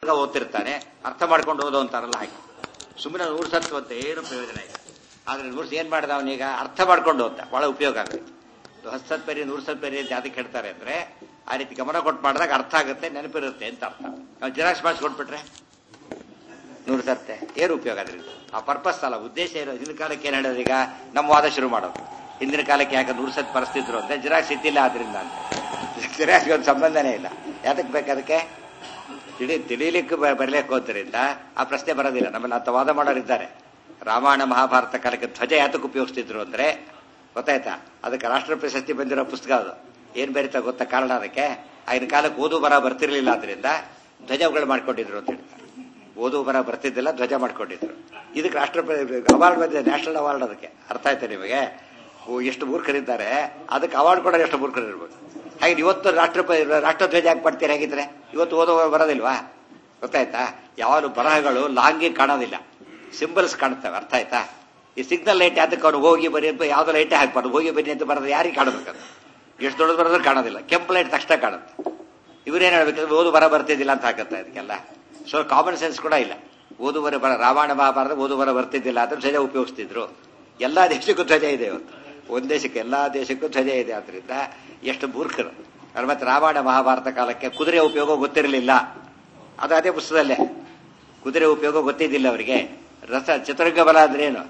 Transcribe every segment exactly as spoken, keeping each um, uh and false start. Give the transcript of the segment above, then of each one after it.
ಪುಸ್ತಕ ಓದ್ತಿರ್ತಾನೆ, ಅರ್ಥ ಮಾಡ್ಕೊಂಡು ಓದೋ ಅಂತಾರಲ್ಲ ಹಾಗೆ. ಸುಮ್ಮನೆ ನೂರು ಸತ್ತು ಅಂತ ಏನು ಪ್ರಯೋಜನ ಇಲ್ಲ. ಆದ್ರೆ ನೂರು ಏನ್ ಮಾಡಿದ ಅವನೀಗ ಅರ್ಥ ಮಾಡ್ಕೊಂಡು ಓದ್ತಾ, ಬಹಳ ಉಪಯೋಗ ಆಗುತ್ತೆ. ಹತ್ತು ಸತ್ ಪೇರಿ ನೂರು ಸತ್ ಪೇರಿ ಅಂತ ಯಾವ್ದಕ್ಕೆ ಹೇಳ್ತಾರೆ ಅಂದ್ರೆ, ಆ ರೀತಿ ಗಮನ ಕೊಟ್ಟು ಮಾಡಿದಾಗ ಅರ್ಥ ಆಗುತ್ತೆ, ನೆನಪಿರುತ್ತೆ ಅಂತ ಅರ್ಥ. ನಾವು ಜಿರಾಕ್ಸ್ ಮಾಡಿಸಿ ಕೊಟ್ಬಿಟ್ರೆ ನೂರು ಸರ್ತೆ ಏನು ಉಪಯೋಗ ಅದರಿಂದ? ಆ ಪರ್ಪಸ್ ಅಲ್ಲ, ಉದ್ದೇಶ ಇರೋ. ಹಿಂದಿನ ಕಾಲಕ್ಕೆ ಏನ್ ಹೇಳೋದು, ಈಗ ನಮ್ಮ ವಾದ ಶುರು ಮಾಡೋದು. ಹಿಂದಿನ ಕಾಲಕ್ಕೆ ಯಾಕೆ ನೂರು ಸತ್ ಪರಿಸ್ಥಿತಿರು ಅಂದ್ರೆ ಜಿರಾಕ್ಸ್ ಇದ್ದಿಲ್ಲ ಆದ್ರಿಂದ ಅಂತ. ಜಿರಾಕ್ಸ್ಗೆ ಒಂದು ಸಂಬಂಧನೇ ಇಲ್ಲ. ಯಾತಕ್ಕೆ ಬೇಕು ಅದಕ್ಕೆ? ತಿಳಿ ತಿಳಿಲಿಕ್ಕೆ ಬರಲಿಕ್ಕೆ ಹೋದ್ರಿಂದ ಆ ಪ್ರಶ್ನೆ ಬರೋದಿಲ್ಲ. ನಮ್ಮಲ್ಲಿ ಅಂತ ವಾದ ಮಾಡೋರಿದ್ದಾರೆ. ರಾಮಾಯಣ ಮಹಾಭಾರತ ಕಾಲಕ್ಕೆ ಧ್ವಜ ಯಾತಕ್ಕೆ ಉಪಯೋಗಿಸ್ತಿದ್ರು ಅಂದ್ರೆ ಗೊತ್ತಾಯ್ತಾ, ಅದಕ್ಕೆ ರಾಷ್ಟ್ರ ಪ್ರಶಸ್ತಿ ಬಂದಿರೋ ಪುಸ್ತಕ ಅದು. ಏನ್ ಬೇರೆ ಗೊತ್ತಾ ಕಾರಣ ಅದಕ್ಕೆ? ಆಗಿನ ಕಾಲಕ್ಕೆ ಓದು ಬರ ಬರ್ತಿರ್ಲಿಲ್ಲ, ಆದ್ರಿಂದ ಧ್ವಜಗಳು ಮಾಡ್ಕೊಂಡಿದ್ರು ಅಂತ ಹೇಳ್ತಾರೆ. ಓದು ಬರ ಬರ್ತಿದ್ದಿಲ್ಲ, ಧ್ವಜ ಮಾಡ್ಕೊಂಡಿದ್ರು. ಇದಕ್ಕೆ ರಾಷ್ಟ್ರ ಅವಾರ್ಡ್ ಬಂದಿದೆ, ನ್ಯಾಷನಲ್ ಅವಾರ್ಡ್. ಅದಕ್ಕೆ ಅರ್ಥ ಆಯ್ತಾ ನಿಮಗೆ? ಎಷ್ಟು ಮೂರ್ಖರಿದ್ದಾರೆ, ಅದಕ್ಕೆ ಅವಾರ್ಡ್ ಕೊಡೋರು ಎಷ್ಟು ಮೂರ್ಖರಿರ್ಬೋದು. ಹಾಗೆ ಇವತ್ತು ರಾಷ್ಟ್ರ ರಾಷ್ಟ್ರಧ್ವಜ ಹಾಕಿ ಪಡ್ತೀರಿ. ಹಾಗಿದ್ರೆ ಇವತ್ತು ಓದೋ ಬರೋದಿಲ್ವಾ? ಗೊತ್ತಾಯ್ತಾ? ಯಾವಾಗಲೂ ಬರಹಗಳು ಲಾಂಗಿ ಕಾಣೋದಿಲ್ಲ, ಸಿಂಬಲ್ಸ್ ಕಾಣುತ್ತವೆ. ಅರ್ಥ ಆಯ್ತಾ? ಈ ಸಿಗ್ನಲ್ ಲೈಟ್ ಯಾತಕ್ಕೆ ಅವ್ನು ಹೋಗಿ ಬರಿ ಅಂತ ಯಾವ್ದೋ ಲೈಟೇ ಹಾಕ್ಬಾರ್ದು, ಹೋಗಿ ಬನ್ನಿ ಅಂತ ಬರೋದು ಯಾರಿಗೆ ಕಾಣಬೇಕದು? ಎಷ್ಟು ದೊಡ್ಡದು ಬರೋದ್ರೆ ಕಾಣೋದಿಲ್ಲ, ಕೆಂಪು ಲೈಟ್ ತಕ್ಷಣ ಕಾಣುತ್ತೆ. ಇವರೇನು ಹೇಳ್ಬೇಕಂದ್ರೆ ಓದು ಬರ ಬರ್ತಿದ್ದಿಲ್ಲ ಅಂತ ಹಾಕತ್ತ ಇದಕ್ಕೆಲ್ಲ. ಸೊ ಕಾಮನ್ ಸೆನ್ಸ್ ಕೂಡ ಇಲ್ಲ. ಓದು ಬರ ಬರ ರಾಮಾಯಣ ಮಹಾಭಾರತ ಓದು ಬರ ಬರ್ತಿದ್ದಿಲ್ಲ ಅಂದ್ರೆ ಧ್ವಜ ಉಪಯೋಗಿಸ್ತಿದ್ರು. ಎಲ್ಲಾ ದೇಶಕ್ಕೂ ಧ್ವಜ ಇದೆ ಇವತ್ತು. ಒಂದ್ ದೇಶಕ್ಕೆ ಎಲ್ಲಾ ದೇಶಕ್ಕೂ ಧ್ವಜ ಇದೆ. ಆದ್ರಿಂದ ಎಷ್ಟು ಮೂರ್ಖರು. ಮತ್ತೆ ರಾಮಾಯಣ ಮಹಾಭಾರತ ಕಾಲಕ್ಕೆ ಕುದುರೆ ಉಪಯೋಗ ಗೊತ್ತಿರಲಿಲ್ಲ, ಅದು ಅದೇ ಪುಸ್ತಕದಲ್ಲೇ. ಕುದುರೆ ಉಪಯೋಗ ಗೊತ್ತಿದ್ದಿಲ್ಲ ಅವರಿಗೆ. ರಥ ಚತುರಂಗ ಬಲ ಅಂದ್ರೆ ಏನು?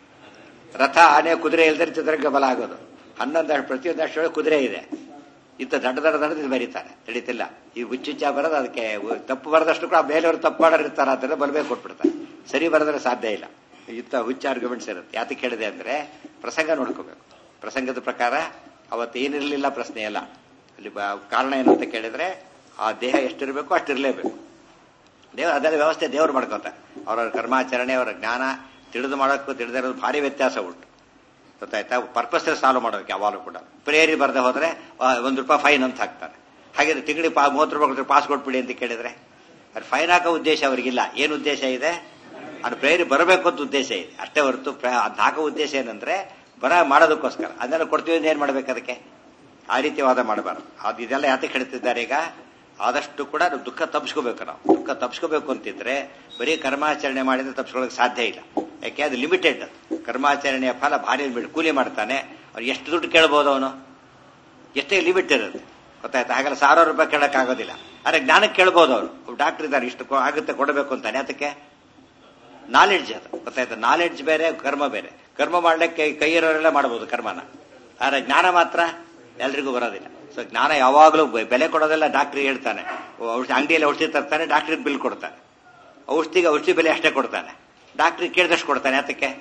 ರಥ ಆನೆ ಕುದುರೆ ಇಲ್ದರೆ ಚತುರಂಗ ಬಲ ಆಗೋದು. ಹನ್ನೊಂದು ಪ್ರತಿಯೊಂದು ಅಷ್ಟೊಳಗೆ ಕುದುರೆ ಇದೆ. ಇಂಥ ದಡ್ಡ ದಡ್ಡ ದಡ್ಡ ಇದು ಬರೀತಾರೆ, ತಿಳಿತಿಲ್ಲ. ಈ ಹುಚ್ಚುಚ್ಚ ಬರೋದು ಅದಕ್ಕೆ ತಪ್ಪು ಬರದಷ್ಟು ಕೂಡ ಬೇರೆಯವರು ತಪ್ಪು ಮಾಡೋರಿರ್ತಾರೆ, ಅದನ್ನ ಬಲಬೇಕು ಕೊಟ್ಬಿಡ್ತಾರೆ. ಸರಿ ಬರೋದ್ರೆ ಸಾಧ್ಯ ಇಲ್ಲ. ಇಂಥ ಹುಚ್ಚ ಆರ್ಗ್ಯುಮೆಂಟ್ಸ್ ಇರುತ್ತೆ. ಯಾತಕ್ಕೆ ಹೇಳಿದೆ ಅಂದ್ರೆ ಪ್ರಸಂಗ ನೋಡ್ಕೋಬೇಕು. ಪ್ರಸಂಗದ ಪ್ರಕಾರ ಅವತ್ತು ಏನಿರಲಿಲ್ಲ ಪ್ರಶ್ನೆ ಅಲ್ಲ. ಅಲ್ಲಿ ಕಾರಣ ಏನು ಅಂತ ಕೇಳಿದ್ರೆ ಆ ದೇಹ ಎಷ್ಟಿರಬೇಕು ಅಷ್ಟಿರಲೇಬೇಕು. ದೇವ ಅದೆಲ್ಲ ವ್ಯವಸ್ಥೆ ದೇವರು ಮಾಡ್ಕೋತಾರೆ. ಅವರ ಕರ್ಮಾಚರಣೆ, ಅವರ ಜ್ಞಾನ ತಿಳಿದು ಮಾಡೋಕ್ಕೂ ತಿಳಿದಿರೋದು ಭಾರಿ ವ್ಯತ್ಯಾಸ ಉಂಟು. ಗೊತ್ತಾಯ್ತಾ? ಪರ್ಪಸ್ ಸಾಲ್ವ್ ಮಾಡೋಕೆ ಯಾವಾಗಲೂ ಕೂಡ. ಪ್ರೇರಿ ಬರದೆ ಹೋದ್ರೆ ಒಂದು ರೂಪಾಯಿ ಫೈನ್ ಅಂತ ಹಾಕ್ತಾರೆ. ಹಾಗೆ ತಿಂಗಳಿಗೆ ಪಾ ಮೂವತ್ತು ರೂಪಾಯಿ ಪಾಸ್ ಕೊಟ್ಬಿಡಿ ಅಂತ ಕೇಳಿದ್ರೆ ಅದು ಫೈನ್ ಹಾಕೋ ಉದ್ದೇಶ ಅವ್ರಿಗಿಲ್ಲ. ಏನು ಉದ್ದೇಶ ಇದೆ? ಅದು ಪ್ರೇರಿ ಬರಬೇಕು ಅಂತ ಉದ್ದೇಶ ಇದೆ ಅಷ್ಟೇ ಹೊರತು ಅದು ಹಾಕೋ ಉದ್ದೇಶ ಏನಂದ್ರೆ ಬರ ಮಾಡೋದಕ್ಕೋಸ್ಕರ. ಅದನ್ನೆಲ್ಲ ಕೊಡ್ತೀವಿ ಅಂತ ಏನ್ ಮಾಡ್ಬೇಕು ಅದಕ್ಕೆ? ಆ ರೀತಿ ವಾದ ಮಾಡಬಾರ್ದು. ಅದು ಇದೆಲ್ಲ ಯಾತಕ್ಕೆ ಹೇಳ್ತಿದ್ದಾರೆ ಈಗ? ಆದಷ್ಟು ಕೂಡ ದುಃಖ ತಪ್ಪಿಸ್ಕೋಬೇಕು. ನಾವು ದುಃಖ ತಪ್ಪಿಸ್ಕೋಬೇಕು ಅಂತಿದ್ರೆ ಬರೀ ಕರ್ಮಾಚರಣೆ ಮಾಡಿದ್ರೆ ತಪ್ಪಿಸ್ಕೊಳ್ಳೋಕೆ ಸಾಧ್ಯ ಇಲ್ಲ. ಯಾಕೆ? ಅದು ಲಿಮಿಟೆಡ್. ಕರ್ಮಾಚರಣೆಯ ಫಲ ಭಾರಿ ಲಿಮಿಟ್. ಕೂಲಿ ಮಾಡ್ತಾನೆ, ಅವ್ರು ಎಷ್ಟು ದುಡ್ಡು ಕೇಳ್ಬೋದು? ಅವನು ಎಷ್ಟೇ ಲಿಮಿಟ್ ಇರುತ್ತೆ. ಗೊತ್ತಾಯ್ತಾ? ಹಾಗೆಲ್ಲ ಸಾವಿರಾರು ರೂಪಾಯಿ ಕೇಳಕ್ಕಾಗೋದಿಲ್ಲ. ಆದ್ರೆ ಜ್ಞಾನಕ್ಕೆ ಕೇಳ್ಬೋದು. ಅವರು ಡಾಕ್ಟರ್ ಇದ್ದಾರೆ, ಇಷ್ಟು ಆಗುತ್ತೆ ಕೊಡಬೇಕು ಅಂತಾನೆ. ಅದಕ್ಕೆ ನಾಲೆಡ್ಜ್. ಅದು ಗೊತ್ತಾಯ್ತಾ? ನಾಲೆಡ್ಜ್ ಬೇರೆ, ಕರ್ಮ ಬೇರೆ. ಕರ್ಮ ಮಾಡ್ಲಿಕ್ಕೆ ಕೈ ಇರೋರೆಲ್ಲ ಮಾಡಬಹುದು ಕರ್ಮನ, ಆದ್ರೆ ಜ್ಞಾನ ಮಾತ್ರ ಎಲ್ರಿಗೂ ಬರೋದಿಲ್ಲ. ಸೊ ಜ್ಞಾನ ಯಾವಾಗಲೂ ಬೆಲೆ ಕೊಡೋದೆಲ್ಲ ಡಾಕ್ಟ್ರಿಗೆ ಹೇಳ್ತಾನೆ. ಔಷಧಿ ಅಂಗಡಿಯಲ್ಲಿ ಔಷಧಿ ತರ್ತಾನೆ, ಡಾಕ್ಟ್ರಿಗೆ ಬಿಲ್ ಕೊಡ್ತಾನೆ. ಔಷಧಿಗೆ ಔಷಧಿ ಬೆಲೆ ಅಷ್ಟೇ ಕೊಡ್ತಾನೆ, ಡಾಕ್ಟ್ರಿಗೆ ಕೇಳಿದಷ್ಟು ಕೊಡ್ತಾನೆ. ಅದಕ್ಕೆ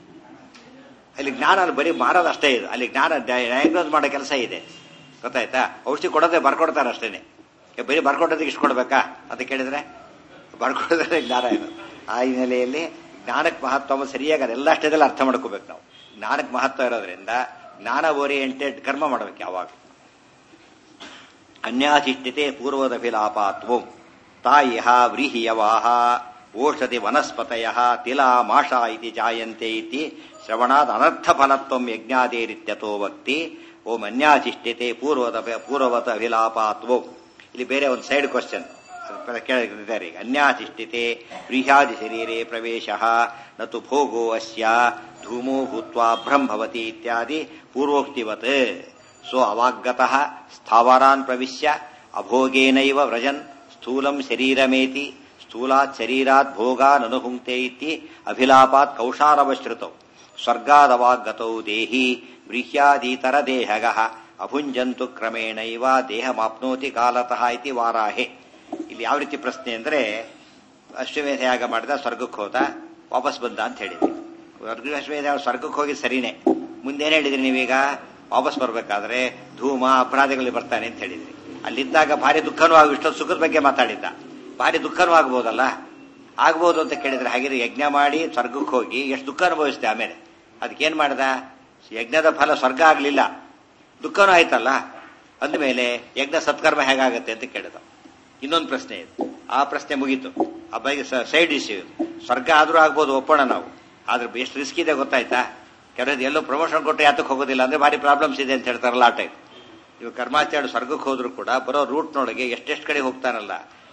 ಅಲ್ಲಿ ಜ್ಞಾನ ಅಲ್ಲಿ ಬರೀ ಮಾರೋದು ಅಷ್ಟೇ ಇದೆ. ಅಲ್ಲಿ ಜ್ಞಾನ ಡಯಾಗ್ನೋಸ್ ಮಾಡೋ ಕೆಲಸ ಇದೆ. ಗೊತ್ತಾಯ್ತಾ? ಔಷಧಿ ಕೊಡೋದೇ ಬರ್ಕೊಡ್ತಾರೆ ಅಷ್ಟೇನೆ. ಬರೀ ಬರ್ಕೊಡೋದಕ್ಕೆ ಇಷ್ಟು ಕೊಡ್ಬೇಕಾ ಅಂತ ಕೇಳಿದ್ರೆ ಬರ್ಕೊಡೋದ್ರೆ ಜ್ಞಾನ ಏನು? ಆ ಹಿನ್ನೆಲೆಯಲ್ಲಿ ಜ್ಞಾನಕ್ಕೆ ಮಹತ್ವ ಸರಿಯಾಗಿ ಅದೆಲ್ಲ ಅಷ್ಟೇದೆಲ್ಲ ಅರ್ಥ ಮಾಡ್ಕೋಬೇಕು ನಾವು. ಜ್ಞಾನಕ್ಕೆ ಮಹತ್ವ ಇರೋದ್ರಿಂದ ಜ್ಞಾನ ಓರಿಯೆಂಟೆಡ್ ಕರ್ಮ ಮಾಡಬೇಕು ಯಾವಾಗ. ಅನ್ಯಾಧಿಷ್ಠಿತೆ ಪೂರ್ವದಭಿಲಾಪಾತ್ವಂ ತಾಯಿಹ ವ್ರೀಹಿಯವಾಹ ಓಷಧಿ ವನಸ್ಪತಯ ತಿಲಾ ಮಾಷಾ ಇತಿ ಜಾಯಂತೆ ಇತಿ ಶ್ರವಣಾದ್ ಅನರ್ಥ ಫಲತ್ವಂ ಯಜ್ಞಾದೇರಿತ್ಯತೋ ವಕ್ತಿ. ಓಂ ಅನ್ಯಾಧಿಷ್ಠಿತೆ ಪೂರ್ವದ ಪೂರ್ವವತ ಅಭಿಲಾಪಾತ್ವಂ. ಇಲ್ಲಿ ಬೇರೆ ಒಂದು ಸೈಡ್ ಕ್ವಶನ್ ಕೇಳಿದ್ದಾರೆ ಈಗ. ಅನ್ಯಾಧಿಷ್ಠಿತೆ ವ್ರೀಹ್ಯಾದಿ ಶರೀರೇ ಪ್ರವೇಶ ನತು ಭೋಗೋ ಅಸ್ಯ ಧೂಮೋ ಭೂತ್ವಾ ಬ್ರಹ್ಮವತಿ ಇತ್ಯಾದಿ ಪೂರ್ವೋಕ್ತಿವತ್. ಸೊ ಅವಾಗ್ಗತಃ ಸ್ಥಾವರಾನ್ ಪ್ರವಿಶ್ಯ ಅಭೋಗೇನೈವ ವ್ರಜನ್ ಸ್ಥೂಲಂ ಶರೀರಮೇತಿ ಸ್ಥೂಲಾತ್ ಶರೀರಾತ್ ಭೋಗಾನ್ ಅನುಹುಂಕ್ತೆ ಇತಿ ಅಭಿಲಾಪಾತ್ ಕೌಶಾರವಶ್ರುತೌ ಸ್ವರ್ಗಾದವಾಗ್ಗತೌ ದೇಹಿ ವ್ರೀಹ್ಯಾದೀತರ ದೇಹಗಃ ಅಭುಂಜಂತು ಕ್ರಮೇಣೈವ ದೇಹಮಾಪ್ನೋತಿ ಕಾಲತಃ ಇತಿ ವಾರಾಹೆ. ಇಲ್ಲಿ ಯಾವ ರೀತಿ ಪ್ರಶ್ನೆ ಅಂದ್ರೆ, ಅಶ್ವಮೇಧ ಯಾಗ ಮಾಡಿದ, ಸ್ವರ್ಗಕ್ಕೆ ಹೋದ, ವಾಪಸ್ ಬಂದ ಅಂತ ಹೇಳಿದ್ವಿ. ಅಶ್ವಮೇಧ ಸ್ವರ್ಗಕ್ಕೆ ಹೋಗಿ ಸರಿನೇ. ಮುಂದೇನು ಹೇಳಿದ್ರಿ ನೀವೀಗ? ವಾಪಸ್ ಬರ್ಬೇಕಾದ್ರೆ ಧೂಮ ಅಪರಾಧಗಳಲ್ಲಿ ಬರ್ತಾನೆ ಅಂತ ಹೇಳಿದ್ರಿ. ಅಲ್ಲಿದ್ದಾಗ ಭಾರಿ ದುಃಖನೂ ಆಗ, ಇಷ್ಟೊಂದು ಸುಖದ ಬಗ್ಗೆ ಮಾತಾಡಿದ್ದ, ಭಾರಿ ದುಃಖನೂ ಆಗ್ಬೋದಲ್ಲ? ಆಗ್ಬೋದು ಅಂತ ಕೇಳಿದ್ರೆ, ಹಾಗೆ ಯಜ್ಞ ಮಾಡಿ ಸ್ವರ್ಗಕ್ಕೆ ಹೋಗಿ ಎಷ್ಟು ದುಃಖ ಅನುಭವಿಸಿದೆ. ಆಮೇಲೆ ಅದಕ್ಕೇನ್ ಮಾಡ್ದ? ಯಜ್ಞದ ಫಲ ಸ್ವರ್ಗ ಆಗ್ಲಿಲ್ಲ, ದುಃಖನೂ ಆಯ್ತಲ್ಲ. ಅಂದಮೇಲೆ ಯಜ್ಞ ಸತ್ಕರ್ಮ ಹೇಗಾಗತ್ತೆ ಅಂತ ಕೇಳಿದ. ಇನ್ನೊಂದು ಪ್ರಶ್ನೆ ಇದೆ, ಆ ಪ್ರಶ್ನೆ ಮುಗೀತು. ಆ ಬಗ್ಗೆ ಸೈಡ್ ಇಶ್ಯೂ. ಸ್ವರ್ಗ ಆದ್ರೂ ಆಗ್ಬೋದು, ಒಪ್ಪೋಣ ನಾವು. ಆದ್ರೆ ಎಷ್ಟು ರಿಸ್ಕ್ ಇದೆ ಗೊತ್ತಾಯ್ತಾ? ಕೆಲವೊಂದು ಎಲ್ಲೋ ಪ್ರಮೋಷನ್ ಕೊಟ್ಟು ಯಾತಕ್ಕೆ ಹೋಗೋದಿಲ್ಲ ಅಂದ್ರೆ ಭಾರಿ ಪ್ರಾಬ್ಲಮ್ಸ್ ಇದೆ ಅಂತ ಹೇಳ್ತಾರಲ್ಲ, ಆ ಟೈಪ್. ಇವಾಗ ಕರ್ಮಾಚಾರ್ಯ ಸ್ವರ್ಗಕ್ಕೆ ಹೋದ್ರು ಕೂಡ ಬರೋ ರೂಟ್ನೊಳಗೆ ಎಷ್ಟೆಷ್ಟು ಕಡೆ ಹೋಗ್ತಾನಲ್ಲ,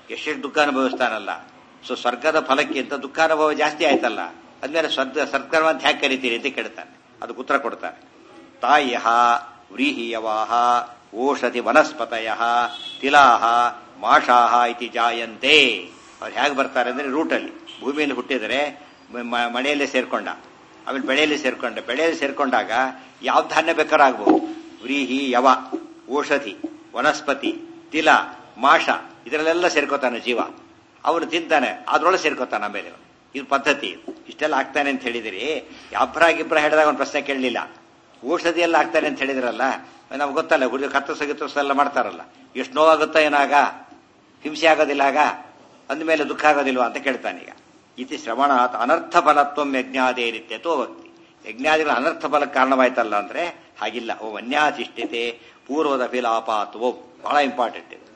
ಎಷ್ಟೆಷ್ಟು ದುಃಖ ಅನುಭವಿಸ್ತಾನಲ್ಲ. ಸೊ ಸ್ವರ್ಗದ ಫಲಕ್ಕಿಂತ ದುಃಖಾನುಭವ ಜಾಸ್ತಿ ಆಯ್ತಲ್ಲ, ಅದ್ಮೇಲೆ ಸ್ವರ್ಗ ಸತ್ಕರ್ಮ ಅಂತ ಹ್ಯಾಕೆ ಕರಿತೀರಿ ಅಂತ ಕೇಳ್ತಾನೆ. ಅದಕ್ಕೆ ಉತ್ತರ ಕೊಡ್ತಾನೆ. ತಾಯಃ ವ್ರೀಹಿಯವಾಹ ಓಷಧಿ ವನಸ್ಪತಯ ತಿಲಾಹ ಮಾಷಾಹ ಇತಿ ಜಾಯಂತೆ. ಅವ್ರು ಹೇಗೆ ಬರ್ತಾರೆ ಅಂದ್ರೆ ರೂಟಲ್ಲಿ ಭೂಮಿಯಲ್ಲಿ ಹುಟ್ಟಿದರೆ ಮಳೆಯಲ್ಲೇ ಸೇರ್ಕೊಂಡ, ಆಮೇಲೆ ಬೆಳೆಯಲ್ಲಿ ಸೇರ್ಕೊಂಡ, ಬೆಳೆಯಲ್ಲಿ ಸೇರ್ಕೊಂಡಾಗ ಯಾವ ಧಾನ್ಯ ಬೇಕಾದ್ರೂ ಆಗ್ಬಹುದು. ವ್ರೀಹಿ ಯವ ಓಷಧಿ ವನಸ್ಪತಿ ತಿಲ ಮಾಷ ಇದರಲ್ಲೆಲ್ಲ ಸೇರ್ಕೋತಾನೆ ಜೀವ. ಅವನು ತಿಂತಾನೆ, ಅದ್ರೊಳಗೆ ಸೇರ್ಕೋತಾನೆ. ಆಮೇಲೆ ಇದು ಪದ್ಧತಿ. ಇಷ್ಟೆಲ್ಲ ಆಗ್ತಾನೆ ಅಂತ ಹೇಳಿದಿರಿ. ಅಬ್ರ ಗಿಬ್ರ ಹೇಳಿದಾಗ ಒಂದು ಪ್ರಶ್ನೆ ಕೇಳಲಿಲ್ಲ. ಔಷಧಿ ಎಲ್ಲ ಆಗ್ತಾನೆ ಅಂತ ಹೇಳಿದ್ರಲ್ಲ, ನಮ್ಗೆ ಗೊತ್ತಲ್ಲ. ಹುಡುಗ ಕತ್ತರಿಸ ಗಿತ್ತರಿಸ ಎಲ್ಲ ಮಾಡ್ತಾರಲ್ಲ, ಎಷ್ಟು ನೋವಾಗುತ್ತಾ ಏನಾಗ, ಹಿಂಸೆ ಆಗೋದಿಲ್ಲ ಆಗ, ಅಂದಮೇಲೆ ದುಃಖ ಆಗೋದಿಲ್ವಾ ಅಂತ ಕೇಳ್ತಾನೆ. ಈಗ ಇತಿ ಶ್ರವಣಾತ್ ಅನರ್ಥ ಫಲತ್ವ ಯಜ್ಞಾದೇ ರೀತ್ಯತೋ ಭಕ್ತಿ. ಯಜ್ಞಾದಿಗಳ ಅನರ್ಥ ಫಲಕ್ಕೆ ಕಾರಣವಾಯ್ತಲ್ಲ ಅಂದ್ರೆ ಹಾಗಿಲ್ಲ. ಓ ಅನ್ಯಾಚಿಷ್ಟಿತೆ ಪೂರ್ವದ ಫಿಲಾಪಾತ್ವೋ, ಬಹಳ ಇಂಪಾರ್ಟೆಂಟ್ ಇದು.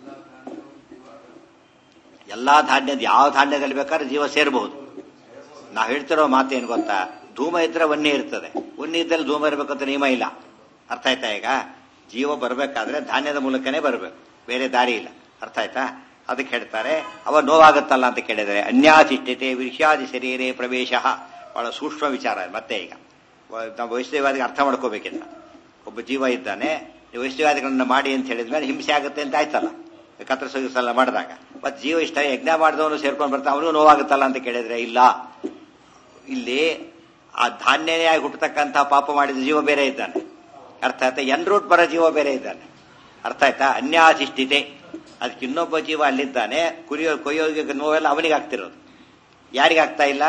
ಎಲ್ಲಾ ಧಾನ್ಯದ ಯಾವ ಧಾನ್ಯದಲ್ಲಿ ಬೇಕಾದ್ರೆ ಜೀವ ಸೇರಬಹುದು. ನಾವು ಹೇಳ್ತಿರೋ ಮಾತೇನು ಗೊತ್ತಾ, ಧೂಮ ಇದ್ರೆ ವನ್ಯ ಇರ್ತದೆ, ವನ್ಯ ಇದ್ದಲ್ಲಿ ಧೂಮ ಇರಬೇಕಂತ ನಿಯಮ ಇಲ್ಲ. ಅರ್ಥ ಆಯ್ತಾ? ಈಗ ಜೀವ ಬರಬೇಕಾದ್ರೆ ಧಾನ್ಯದ ಮೂಲಕನೇ ಬರಬೇಕು, ಬೇರೆ ದಾರಿ ಇಲ್ಲ. ಅರ್ಥ ಆಯ್ತಾ? ಅದಕ್ಕೆ ಹೇಳ್ತಾರೆ ಅವ ನೋವಾಗುತ್ತಲ್ಲ ಅಂತ ಕೇಳಿದರೆ ಅನ್ಯಾಚಿಷ್ಟಿತೆ ವಿಷಾದಿ ಶರೀರೇ ಪ್ರವೇಶ. ಬಹಳ ಸೂಕ್ಷ್ಮ ವಿಚಾರ. ಮತ್ತೆ ಈಗ ನಾವು ವೈಷ್ಣವಾದಿಗೆ ಅರ್ಥ ಮಾಡ್ಕೋಬೇಕಿಲ್ಲ. ಒಬ್ಬ ಜೀವ ಇದ್ದಾನೆ, ವೈಷ್ಣವಾದಿಗಳನ್ನ ಮಾಡಿ ಅಂತ ಹೇಳಿದ್ಮೇಲೆ ಹಿಂಸೆ ಆಗುತ್ತೆ ಅಂತ ಆಯ್ತಲ್ಲ, ಕತ್ತರಿಸಲ್ಲ ಮಾಡಿದಾಗ. ಮತ್ತೆ ಜೀವ ಇಷ್ಟ ಯಜ್ಞ ಮಾಡಿದವನು ಸೇರ್ಕೊಂಡು ಬರ್ತಾ ಅವನಿಗೂ ನೋವಾಗುತ್ತಲ್ಲ ಅಂತ ಕೇಳಿದ್ರೆ ಇಲ್ಲ. ಇಲ್ಲಿ ಆ ಧಾನ್ಯನೇ ಆಗಿ ಹುಟ್ಟತಕ್ಕಂಥ ಪಾಪ ಮಾಡಿದ ಜೀವ ಬೇರೆ ಇದ್ದಾನೆ. ಅರ್ಥ ಆಯ್ತಾ? ಎನ್ ರೂಟ್ ಬರೋ ಜೀವ ಬೇರೆ ಇದ್ದಾನೆ. ಅರ್ಥ ಆಯ್ತಾ? ಅನ್ಯಾಚಿಷ್ಟಿತೆ. ಅದಕ್ಕೆ ಇನ್ನೊಬ್ಬ ಜೀವ ಅಲ್ಲಿದ್ದಾನೆ, ಕುರಿಯೋ ಕೊಯ್ಯೋಗಿ ನೋವೆಲ್ಲ ಅವನಿಗೆ ಆಗ್ತಿರೋದು. ಯಾರಿಗೆ ಆಗ್ತಾ ಇಲ್ಲ?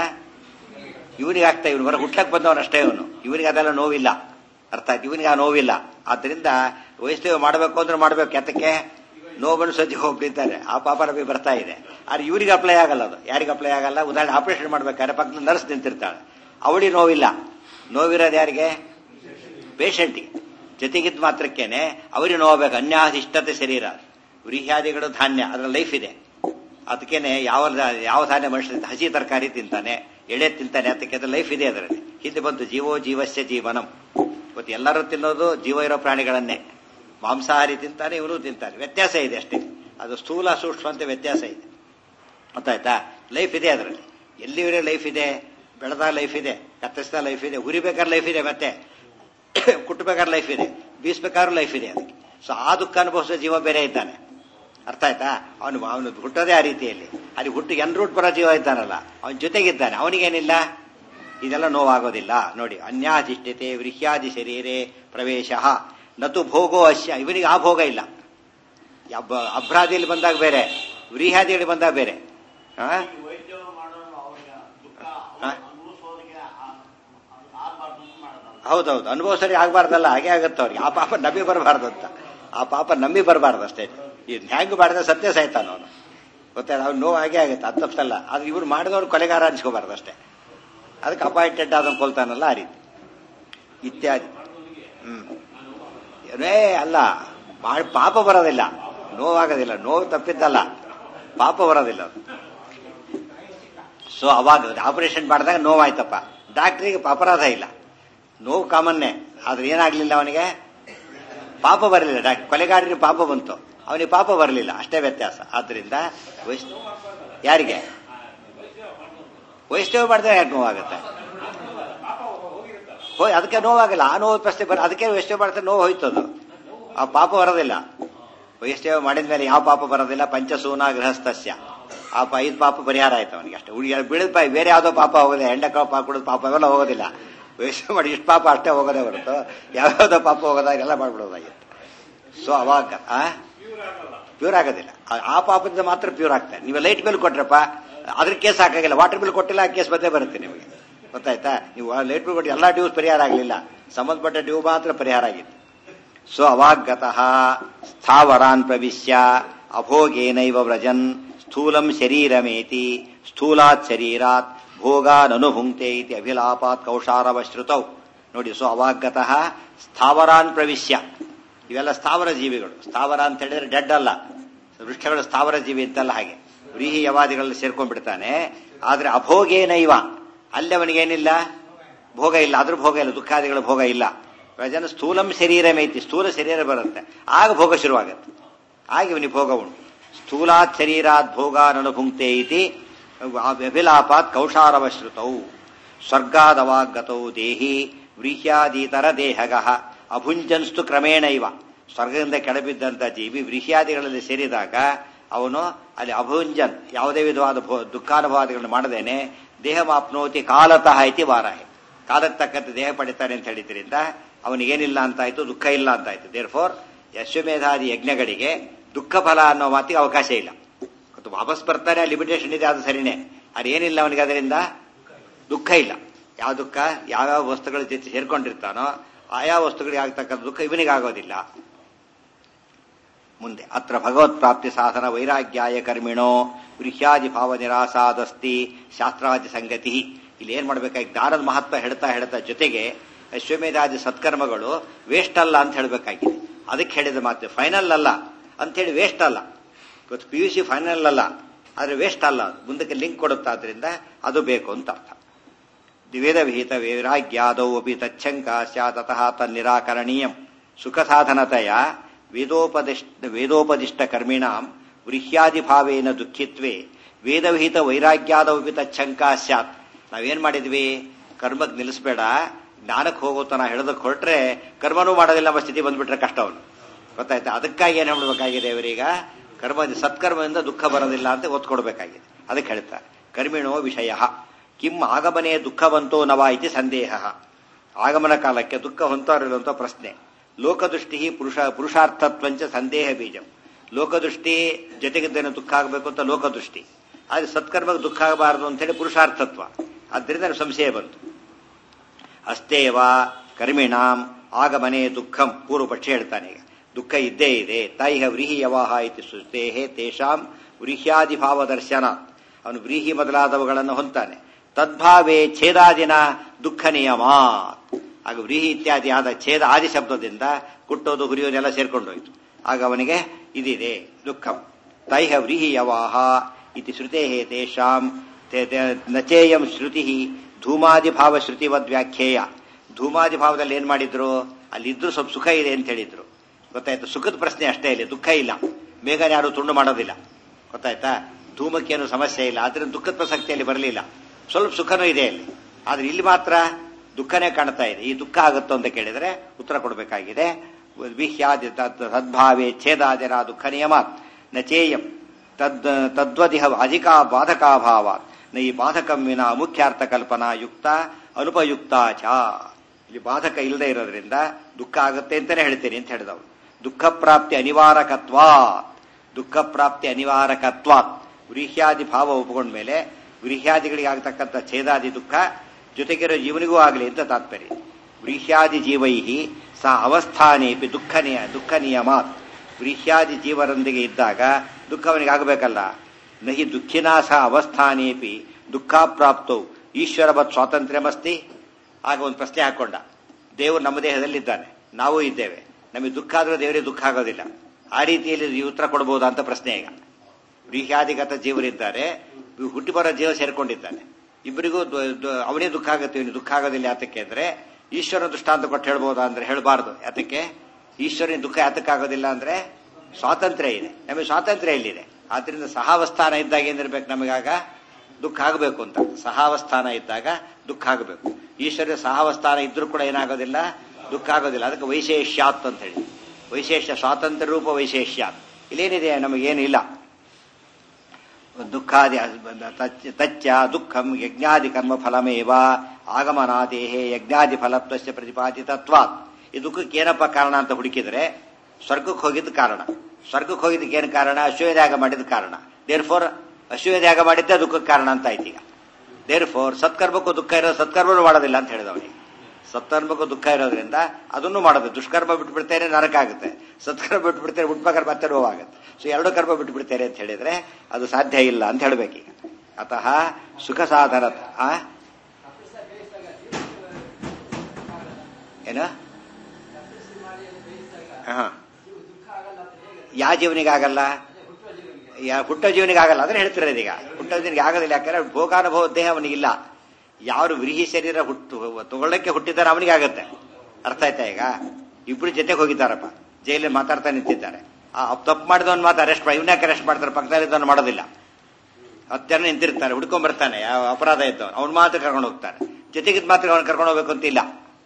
ಇವನಿಗೆ ಆಗ್ತಾ. ಇವನು ಹೊರ ಹುಟ್ಲಕ್ಕೆ ಬಂದವನಷ್ಟೇ ಇವನು. ಇವನಿಗೆ ಅದೆಲ್ಲ ನೋವಿಲ್ಲ. ಅರ್ಥ ಆಯ್ತು? ಇವನಿಗೆ ಆ ನೋವಿಲ್ಲ. ಆದ್ರಿಂದ ವೈಷ್ಣವ ಮಾಡಬೇಕು ಅಂದ್ರೆ ಮಾಡ್ಬೇಕು. ಯಾತಕ್ಕೆ? ನೋವನ್ನು ಸಜ್ಜಿ ಹೋಗ್ತಿದ್ದಾರೆ, ಆ ಪಾಪ ನಮಗೆ ಬರ್ತಾ ಇದೆ. ಆದ್ರೆ ಇವರಿಗೆ ಅಪ್ಲೈ ಆಗಲ್ಲ. ಅದು ಯಾರಿಗೆ ಅಪ್ಲೈ ಆಗಲ್ಲ? ಉದಾಹರಣೆ ಆಪರೇಷನ್ ಮಾಡ್ಬೇಕಾದ್ರೆ ಪಕ್ಕದಲ್ಲಿ ನರ್ಸ್ ನಿಂತಿರ್ತಾಳೆ, ಅವಳಿಗೆ ನೋವಿಲ್ಲ. ನೋವಿರೋದು ಯಾರಿಗೆ? ಪೇಷಂಟ್ಗೆ. ಜೊತೆಗಿದ್ದ ಮಾತ್ರಕ್ಕೇನೆ ಅವರಿಗೆ ನೋವಬೇಕು. ಅನ್ಯಾಧಿಷ್ಠತೆ ಶರೀರ. ವ್ರೀಹ್ಯಾದಿಗಳು ಧಾನ್ಯ, ಅದರ ಲೈಫ್ ಇದೆ. ಅದಕ್ಕೇನೆ ಯಾವ ಯಾವ ಧಾನ್ಯ ಮನುಷ್ಯ ಹಸಿ ತರಕಾರಿ ತಿಂತಾನೆ, ಎಳೆ ತಿಂತಾನೆ, ಅದಕ್ಕೆ ಅದ್ರ ಲೈಫ್ ಇದೆ. ಅದರಲ್ಲಿ ಹಿಂದೆ ಬಂತು ಜೀವೋ ಜೀವಸ್ಯ ಜೀವನಂ. ಇವತ್ತು ಎಲ್ಲರೂ ತಿನ್ನೋದು ಜೀವ ಇರೋ ಪ್ರಾಣಿಗಳನ್ನೇ. ಮಾಂಸಾಹಾರಿ ತಿಂತಾನೆ, ಇವನು ತಿಂತಾನೆ. ವ್ಯತ್ಯಾಸ ಇದೆ ಅಷ್ಟೇ. ಅದು ಸ್ಥೂಲ ಸೂಕ್ಷ್ಮ ಅಂತ ವ್ಯತ್ಯಾಸ ಇದೆ. ಗೊತ್ತಾಯ್ತಾ? ಲೈಫ್ ಇದೆ ಅದರಲ್ಲಿ. ಎಲ್ಲಿವರೆ ಲೈಫ್ ಇದೆ? ಬೆಳೆದ ಲೈಫ್ ಇದೆ, ಕತ್ತರಿಸಿದ ಲೈಫ್ ಇದೆ, ಉರಿಬೇಕಾದ್ರೆ ಲೈಫ್ ಇದೆ, ಮತ್ತೆ ಕುಟ್ಟಬೇಕಾದ್ರೆ ಲೈಫ್ ಇದೆ, ಬೀಸ್ಬೇಕಾದ್ರೂ ಲೈಫ್ ಇದೆ ಅದಕ್ಕೆ. ಸೊ ಆ ದುಃಖ ಅನುಭವಿಸೋ ಜೀವ ಬೇರೆ ಇದ್ದಾನೆ. ಅರ್ಥ ಆಯ್ತಾ? ಅವನು ಅವನು ಹುಟ್ಟೋದೇ ಆ ರೀತಿಯಲ್ಲಿ. ಅಲ್ಲಿ ಹುಟ್ಟು ಎನ್ ರೂಟ್ ಬರೋ ಜೀವ ಇದ್ದಾನಲ್ಲ, ಅವನ ಜೊತೆಗಿದ್ದಾನೆ, ಅವನಿಗೇನಿಲ್ಲ, ಇದೆಲ್ಲ ನೋವಾಗೋದಿಲ್ಲ. ನೋಡಿ, ಅನ್ಯಾಧಿಷ್ಠತೆ ವ್ರೀಹ್ಯಾದಿ ಶರೀರೇ ಪ್ರವೇಶ ನತು ಭೋಗೋ ಅಶ್ಯ. ಇವನಿಗೆ ಆ ಭೋಗ ಇಲ್ಲ. ಅಭ್ರಾದಿಯಲ್ಲಿ ಬಂದಾಗ ಬೇರೆ, ವ್ರೀಹ್ಯಾದಿಯಲ್ಲಿ ಬಂದಾಗ ಬೇರೆ. ಹೌದೌದು, ಅನುಭವ ಸರಿ ಆಗ್ಬಾರ್ದಲ್ಲ, ಹಾಗೆ ಆಗತ್ತ ಅವ್ರಿಗೆ. ಆ ಪಾಪ ನಂಬಿ ಬರಬಾರ್ದಂತ. ಆ ಪಾಪ ನಂಬಿ ಬರಬಾರ್ದು ಅಷ್ಟೇ. ಇನ್ ಹೆಂಗ್ ಮಾಡಿದ್ರೆ ಸತ್ಯ ಸಾಯ್ತಾನ ಅವನು. ಗೊತ್ತಾ? ಅವ್ನು ನೋವು ಹಾಗೆ ಆಗುತ್ತೆ, ಅದು ತಪ್ಪಲ್ಲ. ಆದ್ರೆ ಇವ್ರು ಮಾಡಿದವ್ರು ಕೊಲೆಗಾರ ಅನ್ಸ್ಕೋಬಾರ್ದು ಅಷ್ಟೇ. ಅದಕ್ಕೆ ಅಪಾಯಿಂಟೆಡ್ ಆದವ್ನು ಕೊಲ್ತಾನಲ್ಲ, ಆ ರೀತಿ ಇತ್ಯಾದಿ. ಹ್ಮ್ ಏನೇ ಅಲ್ಲ, ಮಾಡಿ ಪಾಪ ಬರೋದಿಲ್ಲ, ನೋವಾಗೋದಿಲ್ಲ. ನೋವು ತಪ್ಪಿದ್ದಲ್ಲ, ಪಾಪ ಬರೋದಿಲ್ಲ. ಸೊ ಅವಾಗ ಆಪರೇಷನ್ ಮಾಡಿದಾಗ ನೋವಾಯ್ತಪ್ಪ, ಡಾಕ್ಟ್ರಿಗೆ ಅಪರಾಧ ಇಲ್ಲ, ನೋವು ಕಾಮನ್ನೇ. ಆದ್ರೆ ಏನಾಗ್ಲಿಲ್ಲ ಅವನಿಗೆ, ಪಾಪ ಬರಲಿಲ್ಲ. ಡಾಕ್ಟರ್ ಕೊಲೆಗಾರರಿಗೆ ಪಾಪ ಬಂತು, ಅವನಿಗೆ ಪಾಪ ಬರಲಿಲ್ಲ, ಅಷ್ಟೇ ವ್ಯತ್ಯಾಸ. ಆದ್ರಿಂದ ವೈಶ್ ಯಾರಿಗೆ ವೈಷ್ಣವ ಮಾಡಿದ್ರೆ ಯಾಕೆ ನೋವಾಗುತ್ತೆ? ಹೋ ಅದಕ್ಕೆ ನೋವಾಗಿಲ್ಲ. ಆ ನೋವು ಪ್ರಶ್ನೆ ಬರ, ಅದಕ್ಕೆ ವೈಷ್ಣವ ಮಾಡ್ತಾರೆ, ನೋವು ಹೋಯ್ತದು, ಆ ಪಾಪ ಬರೋದಿಲ್ಲ. ವೈಷ್ಣವ ಮಾಡಿದ್ಮೇಲೆ ಯಾವ ಪಾಪ ಬರೋದಿಲ್ಲ. ಪಂಚಸೂನ ಗೃಹಸ್ಥಸ್ಯ, ಆ ಐದು ಪಾಪ ಪರಿಹಾರ ಆಯ್ತು ಅವನಿಗೆ ಅಷ್ಟೇ. ಹುಡುಗಿ ಬಿಳಿದ ಪಾಪ, ಬೇರೆ ಯಾವುದೋ ಪಾಪ ಹೋಗೋದಿಲ್ಲ. ಹೆಂಡಕ್ಕ ಪಾಪ ಕುಡಿದ ಪಾಪ ಅವೆಲ್ಲ ಹೋಗೋದಿಲ್ಲ. ವೈಷ್ಣವ ಮಾಡಿ ಇಷ್ಟು ಪಾಪ ಅಷ್ಟೇ ಹೋಗೋದೇ ಹೊರತು ಯಾವ್ಯಾವ್ದೋ ಪಾಪ ಹೋಗೋದಾಗೆಲ್ಲ ಮಾಡ್ಬಿಡೋದಾಗಿತ್ತು. ಸೊ ಅವಾಗ ಪ್ಯೂರ್ ಆಗೋದಿಲ್ಲ. ಆ ಪಾಪದಿಂದ ಮಾತ್ರ ಪ್ಯೂರ್ ಆಗ್ತಾರೆ. ನೀವು ಲೈಟ್ ಬಿಲ್ ಕೊಟ್ರಪ್ಪ, ಅದ್ರ ಕೇಸ್ ಹಾಕಾಗಿಲ್ಲ. ವಾಟರ್ ಬಿಲ್ ಕೊಟ್ಟಿಲ್ಲ, ಆ ಕೇಸ್ ಬಂದೇ ಬರುತ್ತೆ ನಿಮಗೆ. ಗೊತ್ತಾಯ್ತಾ? ನೀವು ಲೈಟ್ ಬಿಲ್ ಕೊಟ್ಟು ಎಲ್ಲಾ ಡ್ಯೂಸ್ ಪರಿಹಾರ ಆಗಲಿಲ್ಲ, ಸಂಬಂಧಪಟ್ಟ ಡ್ಯೂ ಮಾತ್ರ ಪರಿಹಾರ ಆಗಿತ್ತು. ಸೊ ಅವಾಗತಃ ಸ್ಥಾವರಾನ್ ಪ್ರವಿಶ್ಯ ಅಭೋಗೇನೈವ ವ್ರಜನ್ ಸ್ಥೂಲಂ ಶರೀರಮೇತಿ ಸ್ಥೂಲಾತ್ ಶರೀರಾತ್ ಭೋಗಾನನುಭುಂಕ್ತೆ ಇತಿ ಅಭಿಲಾಪಾತ್ ಕೌಶಾರವ ಶ್ರುತೌ. ನೋಡಿ, ಸೊ ಅವಾಗತಃ ಸ್ಥಾವರಾನ್ ಪ್ರವಿಶ್ಯ. ಇವೆಲ್ಲ ಸ್ಥಾವರ ಜೀವಿಗಳು. ಸ್ಥಾವರ ಅಂತ ಹೇಳಿದ್ರೆ ಡೆಡ್ ಅಲ್ಲ, ವೃಕ್ಷಗಳು ಸ್ಥಾವರ ಜೀವಿ ಅಂತಲ್ಲ. ಹಾಗೆ ವ್ರೀಹಿ ಯವಾದಿಗಳಲ್ಲಿ ಸೇರ್ಕೊಂಡ್ಬಿಡ್ತಾನೆ. ಆದ್ರೆ ಅಭೋಗೇನೈವ, ಅಲ್ಲಿ ಅವನಿಗೇನಿಲ್ಲ, ಭೋಗ ಇಲ್ಲ, ಅದ್ರ ಭೋಗ ಇಲ್ಲ, ದುಃಖಾದಿಗಳ ಭೋಗ ಇಲ್ಲ. ಪ್ರಜನ ಸ್ಥೂಲಂ ಶರೀರ ಮೇತಿ, ಸ್ಥೂಲ ಶರೀರ ಬರುತ್ತೆ, ಆಗ ಭೋಗ ಶುರುವಾಗತ್ತೆ, ಆಗ ಇವನಿಗೆ ಭೋಗ ಉಂಟು. ಸ್ಥೂಲಾತ್ ಶರೀರಾತ್ ಭೋಗಾನನುಭುಂಕ್ತೆ ಇತಿ ಅಭಿಲಾಪಾತ್ ಕೌಶಾರವಶ್ರುತೌ ಸ್ವರ್ಗಾದವಾಗತೌ ದೇಹಿ ವ್ರೀಹ್ಯಾದೀತರ ದೇಹಗಃ ಅಭುಂಜನ್ಸ್ತು ಕ್ರಮೇಣ ಇವ. ಸ್ವರ್ಗದಿಂದ ಕೆಳಬಿದ್ದಂತ ಜೀವಿ ವ್ರೀಹ್ಯಾದಿಗಳಲ್ಲಿ ಸೇರಿದಾಗ ಅವನು ಅಲ್ಲಿ ಅಭುಂಜನ್ ಯಾವುದೇ ವಿಧವಾದ ದುಃಖಾನುಭವಾದಿಗಳನ್ನು ಮಾಡದೇನೆ ದೇಹ ಮಾಪ್ನೋತಿ ಕಾಲತಃ ಇತಿ ವಾರಾಹೆ, ಕಾಲಕ್ಕೆ ತಕ್ಕಂತೆ ದೇಹ ಪಡಿತಾನೆ ಅಂತ ಹೇಳಿದ್ರಿಂದ ಅವನಿಗೇನಿಲ್ಲ ಅಂತಾಯ್ತು, ದುಃಖ ಇಲ್ಲ ಅಂತಾಯ್ತು. ದೇರ್ ಫೋರ್ ಅಶ್ವಮೇಧಾದಿ ಯಜ್ಞಗಳಿಗೆ ದುಃಖ ಫಲ ಅನ್ನೋ ಮಾತಿಗೆ ಅವಕಾಶ ಇಲ್ಲ. ಮತ್ತು ವಾಪಸ್ ಬರ್ತಾನೆ, ಲಿಮಿಟೇಷನ್ ಇದೆ, ಅದು ಸರಿನೇ. ಅದೇನಿಲ್ಲ ಅವನಿಗೆ, ಅದರಿಂದ ದುಃಖ ಇಲ್ಲ. ಯಾವ ದುಃಖ, ಯಾವ್ಯಾವ ವಸ್ತುಗಳ ಜೊತೆ ಸೇರ್ಕೊಂಡಿರ್ತಾನೋ ಆಯಾ ವಸ್ತುಗಳಿಗೆ ಆಗ್ತಕ್ಕಂಥ ದುಃಖ ಇವನಿಗಾಗೋದಿಲ್ಲ. ಮುಂದೆ ಅತ್ರ ಭಗವತ್ ಪ್ರಾಪ್ತಿ ಸಾಧನ ವೈರಾಗ್ಯಾಯ ಕರ್ಮಿಣೋ ಗೃಹ್ಯಾದಿ ಭಾವ ನಿರಾಸಾದಸ್ತಿ ಶಾಸ್ತ್ರಾದಿ ಸಂಗತಿ. ಇಲ್ಲಿ ಏನ್ ಮಾಡ್ಬೇಕಾಗಿ ಜ್ಞಾನದ ಮಹತ್ವ ಹೇಳ್ತಾ ಹೇಳ್ತಾ ಜೊತೆಗೆ ಅಶ್ವಮೇಧಾದಿ ಸತ್ಕರ್ಮಗಳು ವೇಸ್ಟ್ ಅಲ್ಲ ಅಂತ ಹೇಳಬೇಕಾಗಿದೆ. ಅದಕ್ಕೆ ಹೇಳಿದ ಮಾತು ಫೈನಲ್ ಅಲ್ಲ ಅಂತೇಳಿ ವೇಸ್ಟ್ ಅಲ್ಲ. ಇವತ್ತು ಪಿ ಯು ಸಿ ಫೈನಲ್ ಅಲ್ಲ, ಆದ್ರೆ ವೇಸ್ಟ್ ಅಲ್ಲ, ಮುಂದಕ್ಕೆ ಲಿಂಕ್ ಕೊಡುತ್ತಾದ್ರಿಂದ ಅದು ಬೇಕು ಅಂತ ಅರ್ಥ. ವೇದ ವಿಹಿತ ವೈರಾಗ್ಯಾದೌ ಅಪಿ ತಚ್ಛಂಕ ಸ್ಯಾತಃ ತನ್ನಿರಾಕರಣೀಯಂ ಸುಖ ಸಾಧನತೆಯ ವೇದೋಪದಿಷ್ಟ ವೇದೋಪದಿಷ್ಟ ಕರ್ಮಿಣಾಂ ಗೃಹ್ಯಾದಿ ಭಾವೇನ ದುಃಖಿತ್ವೇ ವೇದವಿಹಿತ ವೈರಾಗ್ಯಾದೌ ಅಪಿ ತಚ್ಛಂಕ ಸ್ಯಾತ್. ನಾವೇನ್ ಮಾಡಿದ್ವಿ, ಕರ್ಮಕ್ಕೆ ನಿಲ್ಲಿಸಬೇಡ, ಜ್ಞಾನಕ್ಕೆ ಹೋಗೋತನ ಹೇಳೋದಕ್ಕೆ ಹೊರಟ್ರೆ ಕರ್ಮನೂ ಮಾಡೋದಿಲ್ಲ ಎಂಬ ಸ್ಥಿತಿ ಬಂದ್ಬಿಟ್ರೆ ಕಷ್ಟ ಅವನು. ಗೊತ್ತಾಯ್ತಾ? ಅದಕ್ಕಾಗಿ ಏನ್ ಮಾಡಬೇಕಾಗಿದೆ ಅವರೀಗ, ಕರ್ಮ ಸತ್ಕರ್ಮದಿಂದ ದುಃಖ ಬರೋದಿಲ್ಲ ಅಂತ ಒತ್ತು ಕೊಡಬೇಕಾಗಿದೆ. ಅದಕ್ಕೆ ಹೇಳ್ತಾರೆ ಕರ್ಮಿಣೋ ವಿಷಯ ಕಿಂ ಆಗಮನೆ ದುಃಖವಂತೋ ನವ ಇತಿ ಸಂದೇಹ. ಆಗಮನ ಕಾಲಕ್ಕೆ ದುಃಖ ಹೊಂತಾರಿಲ್ಲ ಅಂತ ಪ್ರಶ್ನೆ. ಲೋಕದೃಷ್ಟಿ ಪುರುಷ ಪುರುಷಾರ್ಥತ್ವಂಚ ಸಂದೇಹ ಬೀಜಂ. ಲೋಕದೃಷ್ಟಿ ಜೊತೆಗಿದ್ದೇನೆ ದುಃಖ ಆಗಬೇಕು ಅಂತ ಲೋಕದೃಷ್ಟಿ, ಆದ್ರೆ ಸತ್ಕರ್ಮಕ್ಕೆ ದುಃಖ ಆಗಬಾರದು ಅಂತ ಹೇಳಿ ಪುರುಷಾರ್ಥತ್ವ. ಆದ್ದರಿಂದ ಸಂಶಯ ಬಂತು. ಅಸ್ತೇವ ಕರ್ಮಿಣಾಂ ಆಗಮನೆ ದುಃಖಂ. ಪೂರ್ವ ಪಕ್ಷ ಹೇಳ್ತಾನೆ, ಈಗ ದುಃಖ ಇದ್ದೇ ಇದೆ. ತೈಹ ವ್ರೀಹಿ ಯವಾಹ ಇತಿ ಶ್ರುತೇಹೇ ತೇಷಾಂ ವ್ರೀಹ್ಯಾದಿ ಭಾವ ದರ್ಶನ. ಅವನು ವ್ರೀಹಿ ಮೊದಲಾದವುಗಳನ್ನು ಹೊಂತಾನೆ. ತದ್ಭಾವೇ ಛೇದಾದಿನ ದುಃಖ ನಿಯಮ. ಆಗ ವ್ರೀಹಿ ಇತ್ಯಾದಿ ಆದ ಛೇದ ಆದಿ ಶಬ್ದದಿಂದ ಕುಟ್ಟೋದು ಹುರಿಯೋದೆಲ್ಲ ಸೇರ್ಕೊಂಡೋಯ್ತು. ಆಗ ಅವನಿಗೆ ಇದಿದೆ ದುಃಖಂ. ತೈಹ ವ್ರೀಹಿ ಯವಾಹ ಇತಿ ಶ್ರುತೇಹೇ ತೇಷಾಂ ನಚೇಯಂ ಶ್ರುತಿ ಧೂಮಾದಿಭಾವ ಶ್ರುತಿವದ್ ವ್ಯಾಖ್ಯೇಯ. ಧೂಮಾದಿಭಾವದಲ್ಲಿ ಏನ್ ಮಾಡಿದ್ರು, ಅಲ್ಲಿದ್ರು ಸ್ವಲ್ಪ ಸುಖ ಇದೆ ಅಂತ ಹೇಳಿದ್ರು. ಗೊತ್ತಾಯ್ತು? ಸುಖದ ಪ್ರಶ್ನೆ ಅಷ್ಟೇ, ಇಲ್ಲಿ ದುಃಖ ಇಲ್ಲ. ಬೇಗನೆ ಯಾರು ತುಂಡು ಮಾಡೋದಿಲ್ಲ. ಗೊತ್ತಾಯ್ತಾ? ಧೂಮಕ್ಕೇನು ಸಮಸ್ಯೆ ಇಲ್ಲ, ಆದ್ರಿಂದ ದುಃಖದ ಪ್ರಸಕ್ತಿಯಲ್ಲಿ ಬರಲಿಲ್ಲ. ಸ್ವಲ್ಪ ಸುಖನೂ ಇದೆ ಅಲ್ಲಿ, ಆದ್ರೆ ಇಲ್ಲಿ ಮಾತ್ರ ದುಃಖನೇ ಕಾಣ್ತಾ ಇದೆ. ಈ ದುಃಖ ಆಗುತ್ತೋ ಅಂತ ಕೇಳಿದ್ರೆ ಉತ್ತರ ಕೊಡಬೇಕಾಗಿದೆ. ವಿಹ್ಯಾದಿ ತದ್ಭಾವೇ ಛೇದಾದಿರ ದುಃಖ ನಿಯಮಾತ್ ನಚೇಯಂ ತದ್ ತದ್ವದಿಹ ಅಧಿಕಾ ಬಾಧಕಾಭಾವ ನ ಈ ಬಾಧಕಂ ವಿನ ಮುಖ್ಯಾರ್ಥ ಕಲ್ಪನಾ ಯುಕ್ತ ಅನುಪಯುಕ್ತ ಚ. ಇಲ್ಲಿ ಬಾಧಕ ಇಲ್ಲದೆ ಇರೋದ್ರಿಂದ ದುಃಖ ಆಗುತ್ತೆ ಅಂತಾನೆ ಹೇಳ್ತೇನೆ ಅಂತ ಹೇಳಿದವರು. ದುಃಖ ಪ್ರಾಪ್ತಿ ಅನಿವಾರಕತ್ವಾತ್. ದುಃಖ ಪ್ರಾಪ್ತಿ ಅನಿವಾರಕತ್ವಾತ್. ವ್ರೀಹ್ಯಾದಿ ಭಾವ ಒಪ್ಕೊಂಡ್ಮೇಲೆ ವ್ರೀಹ್ಯಾದಿಗಳಿಗೆ ಆಗ್ತಕ್ಕಂಥ ಛೇದಾದಿ ದುಃಖ ಜೊತೆಗಿರೋ ಜೀವನಿಗೂ ಆಗಲಿ ಅಂತ ತಾತ್ಪರ್ಯ. ವ್ರೀಹ್ಯಾದಿ ಜೀವೈಹಿ ಸಹ ಅವಸ್ಥಾನೇಪಿ ದುಃಖ ನಿಯ ದುಃಖ ನಿಯಮಾತ್. ವ್ರೀಹ್ಯಾದಿ ಜೀವರೊಂದಿಗೆ ಇದ್ದಾಗ ದುಃಖ ಅವನಿಗೆ ಆಗಬೇಕಲ್ಲ. ನಹಿ ದುಃಖಿನಾ ಸಹ ಅವಸ್ಥಾನೇಪಿ ದುಃಖಾಪ್ರಾಪ್ತೌ ಈಶ್ವರವತ್ ಸ್ವಾತಂತ್ರ್ಯಮಸ್ತಿ. ಆಗ ಒಂದು ಪ್ರಶ್ನೆ ಹಾಕೊಂಡ, ದೇವರು ನಮ್ಮ ದೇಹದಲ್ಲಿದ್ದಾನೆ, ನಾವು ಇದ್ದೇವೆ, ನಮಗೆ ದುಃಖ ಆದ್ರೆ ದೇವರಿಗೆ ದುಃಖ ಆಗೋದಿಲ್ಲ. ಆ ರೀತಿಯಲ್ಲಿ ಉತ್ತರ ಕೊಡಬಹುದಾ ಅಂತ ಪ್ರಶ್ನೆ. ಈಗ ವ್ರೀಹ್ಯಾದಿಗತ ಜೀವರಿದ್ದಾರೆ, ಹುಟ್ಟಿ ಬರೋ ಜೀವ ಸೇರ್ಕೊಂಡಿದ್ದಾನೆ, ಇಬ್ಬರಿಗೂ ಅವನೇ ದುಃಖ ಆಗುತ್ತೆ, ಇವನು ದುಃಖ ಆಗೋದಿಲ್ಲ. ಯಾತಕ್ಕೆ ಅಂದ್ರೆ ಈಶ್ವರ ದೃಷ್ಟಾಂತ ಕೊಟ್ಟು ಹೇಳ್ಬೋದಾ ಅಂದ್ರೆ ಹೇಳಬಾರ್ದು. ಯಾತಕ್ಕೆ? ಈಶ್ವರನ ದುಃಖ ಯಾತಕ್ಕಾಗೋದಿಲ್ಲ ಅಂದ್ರೆ ಸ್ವಾತಂತ್ರ್ಯ ಇದೆ, ನಮಗೆ ಸ್ವಾತಂತ್ರ್ಯ ಇಲ್ಲಿದೆ. ಆದ್ರಿಂದ ಸಹಾವಸ್ಥಾನ ಇದ್ದಾಗ ಏನಿರ್ಬೇಕು, ನಮಗಾಗ ದುಃಖ ಆಗಬೇಕು ಅಂತ. ಸಹಾವಸ್ಥಾನ ಇದ್ದಾಗ ದುಃಖ ಆಗಬೇಕು. ಈಶ್ವರ ಸಹಾವಸ್ಥಾನ ಇದ್ರೂ ಕೂಡ ಏನಾಗೋದಿಲ್ಲ, ದುಃಖ ಆಗೋದಿಲ್ಲ. ಅದಕ್ಕೆ ವೈಶೇಷ್ಯಾತ್ ಅಂತ ಹೇಳಿ, ವೈಶೇಷ್ಯ ಸ್ವಾತಂತ್ರ್ಯ ರೂಪ ವೈಶೇಷ್ಯಾತ್. ಇಲ್ಲೇನಿದೆ, ನಮಗೇನಿಲ್ಲ. ದುಃಖಾದಿ ತಚ್ಚ ದುಃಖಂ ಯಜ್ಞಾದಿ ಕರ್ಮ ಫಲಮೇವ ಆಗಮನಾದೇಹೇ ಯಜ್ಞಾದಿ ಫಲತ್ವಸ್ಯ ಪ್ರತಿಪಾದಿತತ್ವಾತ್. ಈ ದುಃಖಕ್ಕೆ ಏನಪ್ಪ ಕಾರಣ ಅಂತ ಹುಡುಕಿದ್ರೆ ಸ್ವರ್ಗಕ್ಕೆ ಹೋಗಿದ್ದ ಕಾರಣ. ಸ್ವರ್ಗಕ್ಕೆ ಹೋಗಿದ್ದಕ್ಕೆ ಏನು ಕಾರಣ? ಅಶ್ವತ್ಥಯಾಗ ಮಾಡಿದ ಕಾರಣ. ದೇರ್ ಫೋರ್ ಅಶ್ವತ್ಥಯಾಗ ಮಾಡಿದ್ದೆ ದುಃಖಕ್ಕೆ ಕಾರಣ ಅಂತ ಆಯ್ತು. ಈಗ ದೇರ್ ಫೋರ್ ಸತ್ಕರ್ಮಕ್ಕೂ ದುಃಖ ಇರೋದು, ಸತ್ಕರ್ಮನೂ ಮಾಡೋದಿಲ್ಲ ಅಂತ ಹೇಳಿದವನಿಗೆ. ಸತ್ಕರ್ಮಕ್ಕೂ ದುಃಖ ಇರೋದ್ರಿಂದ ಅದನ್ನು ಮಾಡೋದು. ದುಷ್ಕರ್ಮ ಬಿಟ್ಬಿಡ್ತೇನೆ ನರಕ ಆಗುತ್ತೆ, ಸತ್ಕರ್ಮ ಬಿಟ್ಬಿಡ್ತೇನೆ ಉಟ್ಬೇಕಾದ್ರೆ ಮತ್ತೆ ನೋವಾಗುತ್ತೆ. ಸೊ ಎರಡು ಕರ್ಮ ಬಿಟ್ಬಿಡ್ತೇನೆ ಅಂತ ಹೇಳಿದ್ರೆ ಅದು ಸಾಧ್ಯ ಇಲ್ಲ ಅಂತ ಹೇಳ್ಬೇಕೀಗ. ಅತಃ ಸುಖ ಸಾಧನ ಏನ ಯಾವ ಜೀವನಿಗೆ ಆಗಲ್ಲ, ಹುಟ್ಟ ಜೀವನಿಗೆ ಆಗಲ್ಲ ಅಂದ್ರೆ ಹೇಳ್ತಿರೋದು. ಈಗ ಹುಟ್ಟ ಜೀವನಿಗೆ ಆಗೋದಿಲ್ಲ, ಯಾಕಂದ್ರೆ ಭೋಗಾನುಭವ ದೇಹ ಅವನಿಗಿಲ್ಲ. ಯಾರು ವ್ರೀಹಿ ಶರೀರ ಹುಟ್ಟು ತಗೊಳ್ಳಕ್ಕೆ ಹುಟ್ಟಿದ್ದಾರೆ ಅವನಿಗೆ ಆಗತ್ತೆ. ಅರ್ಥ ಆಯ್ತಾ? ಈಗ ಇಬ್ರು ಜೊತೆಗೆ ಹೋಗಿದ್ದಾರಪ್ಪ, ಜೈಲಲ್ಲಿ ಮಾತಾಡ್ತಾ ನಿಂತಿದ್ದಾರೆ. ತಪ್ಪು ಮಾಡಿದವನ್ ಮಾತ್ರ ಅರೆಸ್ಟ್ ಮಾಡಿ ಇವನ್ಯಾಕೆ ಅರೆಸ್ಟ್ ಮಾಡ್ತಾರೆ, ಪಕ್ಕದಲ್ಲಿದ್ದವನು ಮಾಡೋದಿಲ್ಲ. ಹತ್ತು ಜನ ನಿಂತಿರ್ತಾರೆ, ಹುಡ್ಕೊಂಡ್ ಬರ್ತಾನೆ ಯಾವ ಅಪರಾಧ ಇದ್ದವನು, ಅವ್ನು ಮಾತ್ರ ಕರ್ಕೊಂಡು ಹೋಗ್ತಾರೆ. ಜೊತೆಗಿದ್ ಮಾತ್ರ ಅವ್ನು ಕರ್ಕೊಂಡು ಹೋಗ್ಬೇಕು ಅಂತಿಲ್ಲ.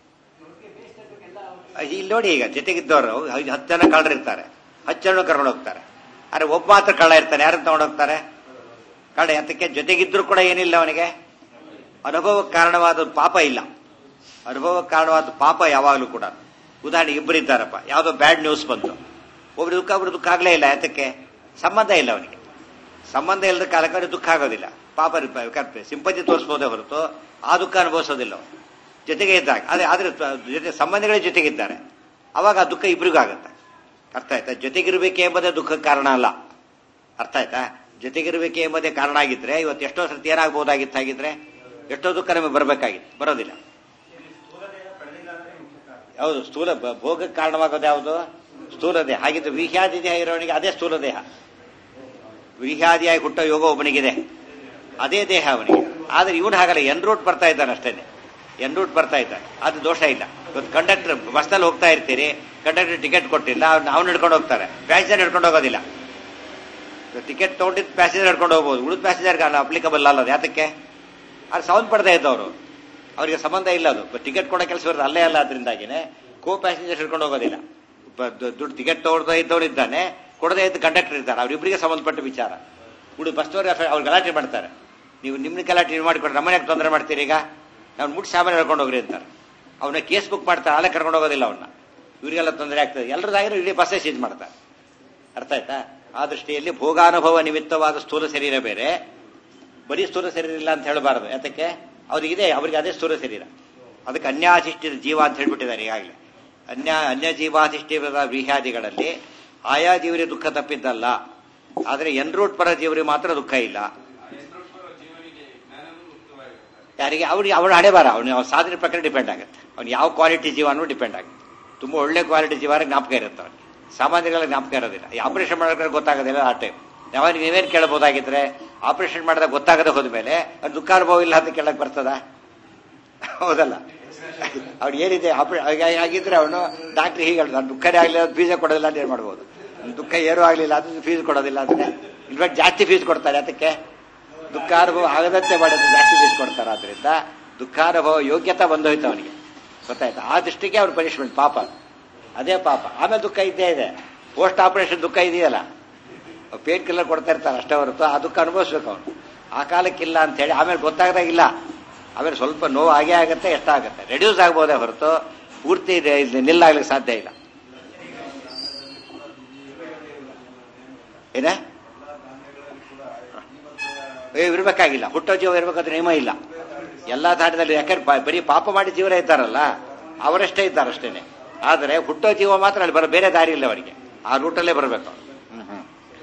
ಇಲ್ಲಿ ನೋಡಿ, ಈಗ ಜೊತೆಗಿದ್ದವರು ಹತ್ತು ಜನ ಕಳ್ಳರಿರ್ತಾರೆ, ಹತ್ತು ಜನ ಕರ್ಕೊಂಡು ಹೋಗ್ತಾರೆ. ಆದ್ರೆ ಒಬ್ಬ ಮಾತ್ರ ಕಳ್ಳ ಇರ್ತಾನೆ, ಯಾರನ್ನ ತಗೊಂಡು ಹೋಗ್ತಾರೆ? ಕಳ್ಳ. ಅದಕ್ಕೆ ಜೊತೆಗಿದ್ರು ಕೂಡ ಏನಿಲ್ಲ ಅವನಿಗೆ ಅನುಭವಕ್ಕೆ ಕಾರಣವಾದ ಪಾಪ ಇಲ್ಲ. ಅನುಭವಕ್ಕೆ ಕಾರಣವಾದ ಪಾಪ ಯಾವಾಗಲೂ ಕೂಡ. ಉದಾಹರಣೆ ಇಬ್ಬರು ಇದ್ದಾರಪ್ಪ, ಯಾವುದೋ ಬ್ಯಾಡ್ ನ್ಯೂಸ್ ಬಂತು, ಒಬ್ರು ದುಃಖ ಒಬ್ರು ದುಃಖ ಆಗ್ಲೇ ಇಲ್ಲ. ಯಾತಕ್ಕೆ? ಸಂಬಂಧ ಇಲ್ಲ ಅವನಿಗೆ. ಸಂಬಂಧ ಇಲ್ಲದ ಕಾಲಕ್ಕೆ ದುಃಖ ಆಗೋದಿಲ್ಲ. ಪಾಪ ಸಿಂಪತಿ ತೋರಿಸಬಹುದೇ ಹೊರತು ಆ ದುಃಖ ಅನುಭವಿಸೋದಿಲ್ಲ ಅವನು ಜೊತೆಗೆ ಇದ್ದಾಗ. ಅದೇ ಆದ್ರೆ ಜೊತೆ ಸಂಬಂಧಿಗಳೇ ಜೊತೆಗಿದ್ದಾರೆ, ಅವಾಗ ಆ ದುಃಖ ಇಬ್ರಿಗೂ ಆಗುತ್ತೆ. ಅರ್ಥ ಆಯ್ತಾ? ಜೊತೆಗಿರ್ಬೇಕೆ ಎಂಬುದೇ ದುಃಖಕ್ಕೆ ಕಾರಣ ಅಲ್ಲ. ಅರ್ಥ ಆಯ್ತಾ? ಜೊತೆಗಿರ್ಬೇಕೆ ಎಂಬುದೇ ಕಾರಣ ಆಗಿದ್ರೆ ಇವತ್ತು ಎಷ್ಟೋ ಸರ್ತಿ ಏನಾಗಬಹುದಾಗಿತ್ತು, ಹಾಗಿದ್ರೆ ಎಷ್ಟೋ ದುಃಖ ನಮಗೆ ಬರಬೇಕಾಗಿತ್ತು, ಬರೋದಿಲ್ಲ. ಹೌದು, ಸ್ಥೂಲ ಭೋಗಕ್ಕೆ ಕಾರಣವಾಗೋದು ಯಾವುದು? ಸ್ಥೂಲ ದೇಹ. ಹಾಗಿದ್ರೆ ವಿಹ್ಯಾದಿ ದೇಹ ಇರೋವನಿಗೆ ಅದೇ ಸ್ಥೂಲ ದೇಹ. ವಿಹ್ಯಾದಿಯಾಗಿ ಹುಟ್ಟೋ ಯೋಗ ಒಬ್ಬನಿಗಿದೆ, ಅದೇ ದೇಹ ಅವನಿಗೆ. ಆದ್ರೆ ಇವನು ಹಾಗಲ್ಲ, ಎನ್ ರೂಟ್ ಬರ್ತಾ ಇದ್ದಾನೆ ಅಷ್ಟೇನೆ, ಎನ್ ರೂಟ್ ಬರ್ತಾ ಇದ್ದಾನೆ, ಅದು ದೋಷ ಇಲ್ಲ. ಇವತ್ತು ಕಂಡಕ್ಟರ್ ಬಸ್ನಲ್ಲಿ ಹೋಗ್ತಾ ಇರ್ತೀರಿ, ಕಂಡಕ್ಟರ್ ಟಿಕೆಟ್ ಕೊಟ್ಟಿಲ್ಲ, ಅವ್ನು ಅವ್ನು ಹಿಡ್ಕೊಂಡು ಹೋಗ್ತಾರೆ, ಪ್ಯಾಸೆಂಜರ್ ಹಿಡ್ಕೊಂಡು ಹೋಗೋದಿಲ್ಲ. ಟಿಕೆಟ್ ತಗೊಂಡಿದ್ದು ಪ್ಯಾಸೆಂಜರ್ ಹಿಡ್ಕೊಂಡು ಹೋಗ್ಬೋದು, ಉಳಿದ ಪ್ಯಾಸೆಂಜರ್ಗೆ ಅಪ್ಲಿಕಬಲ್ ಅಲ್ಲ. ಯಾತಕ್ಕೆ? ಅದು ಸೌಂಡ್ ಪಡ್ತಾ ಇದ್ದವರು, ಅವರಿಗೆ ಸಂಬಂಧ ಇಲ್ಲ. ಅದು ಟಿಕೆಟ್ ಕೊಡೋ ಕೆಲಸ ಇರೋದು ಅಲ್ಲೇ ಅಲ್ಲ. ಅದರಿಂದಾಗಿನೇ ಕೋ ಪ್ಯಾಸೆಂಜರ್ ಹಿಡ್ಕೊಂಡು ಹೋಗೋದಿಲ್ಲ. ದುಡ್ಡು ಟಿಕೆಟ್ ತಗೊಳ್ತಾ ಇದ್ದವ್ರು ಇದ್ದಾನೆ, ಕೊಡದೇ ಇದ್ದ ಕಂಡಕ್ಟರ್ ಇರ್ತಾರೆ, ಅವ್ರಿಬ್ರಿಗೆ ಸಂಬಂಧಪಟ್ಟ ವಿಚಾರ. ಉಳಿದ ಬಸ್ನವ್ರಿಗೆ ಅವ್ರು ಗಲಾಟೆ ಮಾಡ್ತಾರೆ. ನೀವು ನಿಮ್ನ ಗಲಾಟೆ ಮಾಡಿಕೊಡ್ರೆ ನಮ್ಮನೆಗೆ ತೊಂದರೆ ಮಾಡ್ತೀರಿ, ಈಗ ನಾವು ಮುಟ್ಟು ಸಾಮಾನು ಹೇಳ್ಕೊಂಡು ಹೋಗ್ರಿ ಅಂತಾರೆ. ಅವನ್ನ ಕೇಸ್ ಬುಕ್ ಮಾಡ್ತಾರೆ, ಅಲ್ಲೇ ಕರ್ಕೊಂಡು ಹೋಗೋದಿಲ್ಲ ಅವನ್ನ. ಇವರಿಗೆಲ್ಲ ತೊಂದರೆ ಆಗ್ತದೆ. ಎಲ್ಲರದಾಗಿರೋ ಇಡೀ ಬಸ್ಸೇ ಸೀಜ್ ಮಾಡ್ತಾರೆ. ಅರ್ಥ ಆಯ್ತಾ? ಆ ದೃಷ್ಟಿಯಲ್ಲಿ ಭೋಗಾನುಭವ ನಿಮಿತ್ತವಾದ ಸ್ಥೂಲ ಶರೀರ ಬೇರೆ, ಬರೀ ಸ್ಥೂಲ ಶರೀರ ಇಲ್ಲ ಅಂತ ಹೇಳಬಾರದು. ಯಾತಕ್ಕೆ? ಅವ್ರಿಗಿದೆ, ಅವ್ರಿಗೆ ಅದೇ ಸ್ಥೂಲ ಶರೀರ. ಅದಕ್ಕೆ ಅನ್ಯಾಧಿಷ್ಠಿತ ಜೀವ ಅಂತ ಹೇಳ್ಬಿಟ್ಟಿದ್ದಾರೆ ಈಗಾಗಲೇ. ಅನ್ಯ ಅನ್ಯ ಜೀವಾಧಿಷ್ಠಿತ ವ್ರೀಹ್ಯಾದಿಗಳಲ್ಲಿ ಆಯಾ ಜೀವರಿಗೆ ದುಃಖ ತಪ್ಪಿದ್ದಲ್ಲ. ಆದ್ರೆ ಎನ್ ರೂಟ್ ಪರ ಜೀವರಿಗೆ ಮಾತ್ರ ದುಃಖ ಇಲ್ಲ. ಯಾರಿಗೆ? ಅವ್ರಿಗೆ ಅವನ ಹಣೆ ಬಾರ, ಅವನು ಅವ್ನ ಸಾಧನೆ ಪ್ರಕಾರ ಡಿಪೆಂಡ್ ಆಗುತ್ತೆ. ಅವ್ನು ಯಾವ ಕ್ವಾಲಿಟಿ ಜೀವನೂ ಡಿಪೆಂಡ್ ಆಗುತ್ತೆ. ತುಂಬಾ ಒಳ್ಳೆ ಕ್ವಾಲಿಟಿ ಜೀವನ ಜ್ಞಾಪಕ ಇರುತ್ತೆ ಅವ್ರಿಗೆ, ಸಾಮಾನ್ಯಗಳ ಜ್ಞಾಪಕ ಇರೋದಿಲ್ಲ. ಈ ಆಪರೇಷನ್ ಮಾಡೋದ್ರೆ ಗೊತ್ತಾಗೋದಿಲ್ಲ ಆ ಟೈಮ್. ಯಾವಾಗ ನೀವೇನು ಕೇಳಬಹುದಾಗಿದ್ರೆ, ಆಪರೇಷನ್ ಮಾಡಿದಾಗ ಗೊತ್ತಾಗದೆ ಹೋದ್ಮೇಲೆ ಅದು ದುಃಖ ಅನುಭವ ಇಲ್ಲ ಅಂತ ಕೇಳಕ್ ಬರ್ತದ? ಹೌದಲ್ಲ? ಅವ್ನು ಏನಿದೆ ಆಗಿದ್ರೆ ಅವನು ಡಾಕ್ಟ್ರಿ ಹೀಗೆ ಹೇಳ್ದ, ದುಃಖನೇ ಆಗಲಿಲ್ಲ ಫೀಸೇ ಕೊಡೋದಿಲ್ಲ ಅಂತ ಏನ್ ಮಾಡ್ಬೋದು. ದುಃಖ ಏನೂ ಆಗಲಿಲ್ಲ ಅದು ಫೀಸ್ ಕೊಡೋದಿಲ್ಲ ಅಂದ್ರೆ ಇನ್ಫ್ಯಾಕ್ಟ್ ಜಾಸ್ತಿ ಫೀಸ್ ಕೊಡ್ತಾರೆ. ಅದಕ್ಕೆ ದುಃಖಾನುಭವ ಆಗದಂತೆ ಮಾಡಿದ್ರೆ ಜಾಸ್ತಿ ಫೀಸ್ ಕೊಡ್ತಾರೆ. ಆದ್ರಿಂದ ದುಃಖಾನುಭವ ಯೋಗ್ಯತೆ ಬಂದೋಯ್ತು ಅವನಿಗೆ, ಗೊತ್ತಾಯ್ತು? ಆ ದೃಷ್ಟಿಗೆ ಅವ್ರ ಪನಿಷ್ಮೆಂಟ್, ಪಾಪ ಅದೇ ಪಾಪ. ಆಮೇಲೆ ದುಃಖ ಇದ್ದೇ ಇದೆ, ಪೋಸ್ಟ್ ಆಪರೇಷನ್ ದುಃಖ ಇದೆಯಲ್ಲ, ಪೇನ್ ಕಿಲ್ಲರ್ ಕೊಡ್ತಾ ಇರ್ತಾರೆ ಅಷ್ಟೇ ಹೊರತು ಆ ದುಃಖ ಅನುಭವಿಸ್ಬೇಕು ಅವನು. ಆ ಕಾಲಕ್ಕಿಲ್ಲ ಅಂತ ಹೇಳಿ ಆಮೇಲೆ ಗೊತ್ತಾಗದಾಗಿಲ್ಲ, ಆಮೇಲೆ ಸ್ವಲ್ಪ ನೋವು ಆಗೇ ಆಗುತ್ತೆ, ಎಷ್ಟಾಗುತ್ತೆ, ರೆಡ್ಯೂಸ್ ಆಗ್ಬೋದೇ ಹೊರತು ಪೂರ್ತಿ ನಿಲ್ಲಾಗ್ಲಿಕ್ಕೆ ಸಾಧ್ಯ ಇಲ್ಲ. ಏನ ಇರ್ಬೇಕಾಗಿಲ್ಲ, ಹುಟ್ಟೋ ಜೀವ ಇರ್ಬೇಕಂದ್ರೆ ನಿಯಮ ಇಲ್ಲ ಎಲ್ಲಾ ದಾಟದಲ್ಲಿ. ಯಾಕಂದ್ರೆ ಬರೀ ಪಾಪ ಮಾಡಿ ಜೀವನ ಇದ್ದಾರಲ್ಲ ಅವರಷ್ಟೇ ಇದ್ದಾರಷ್ಟೇನೆ. ಆದರೆ ಹುಟ್ಟೋ ಜೀವ ಮಾತ್ರ ಅಲ್ಲಿ ಬರ ಬೇರೆ ದಾರಿ ಇಲ್ಲ ಅವರಿಗೆ, ಆ ರೂಟಲ್ಲೇ ಬರಬೇಕು. ಹ್ಮ್ ಹ್ಮ್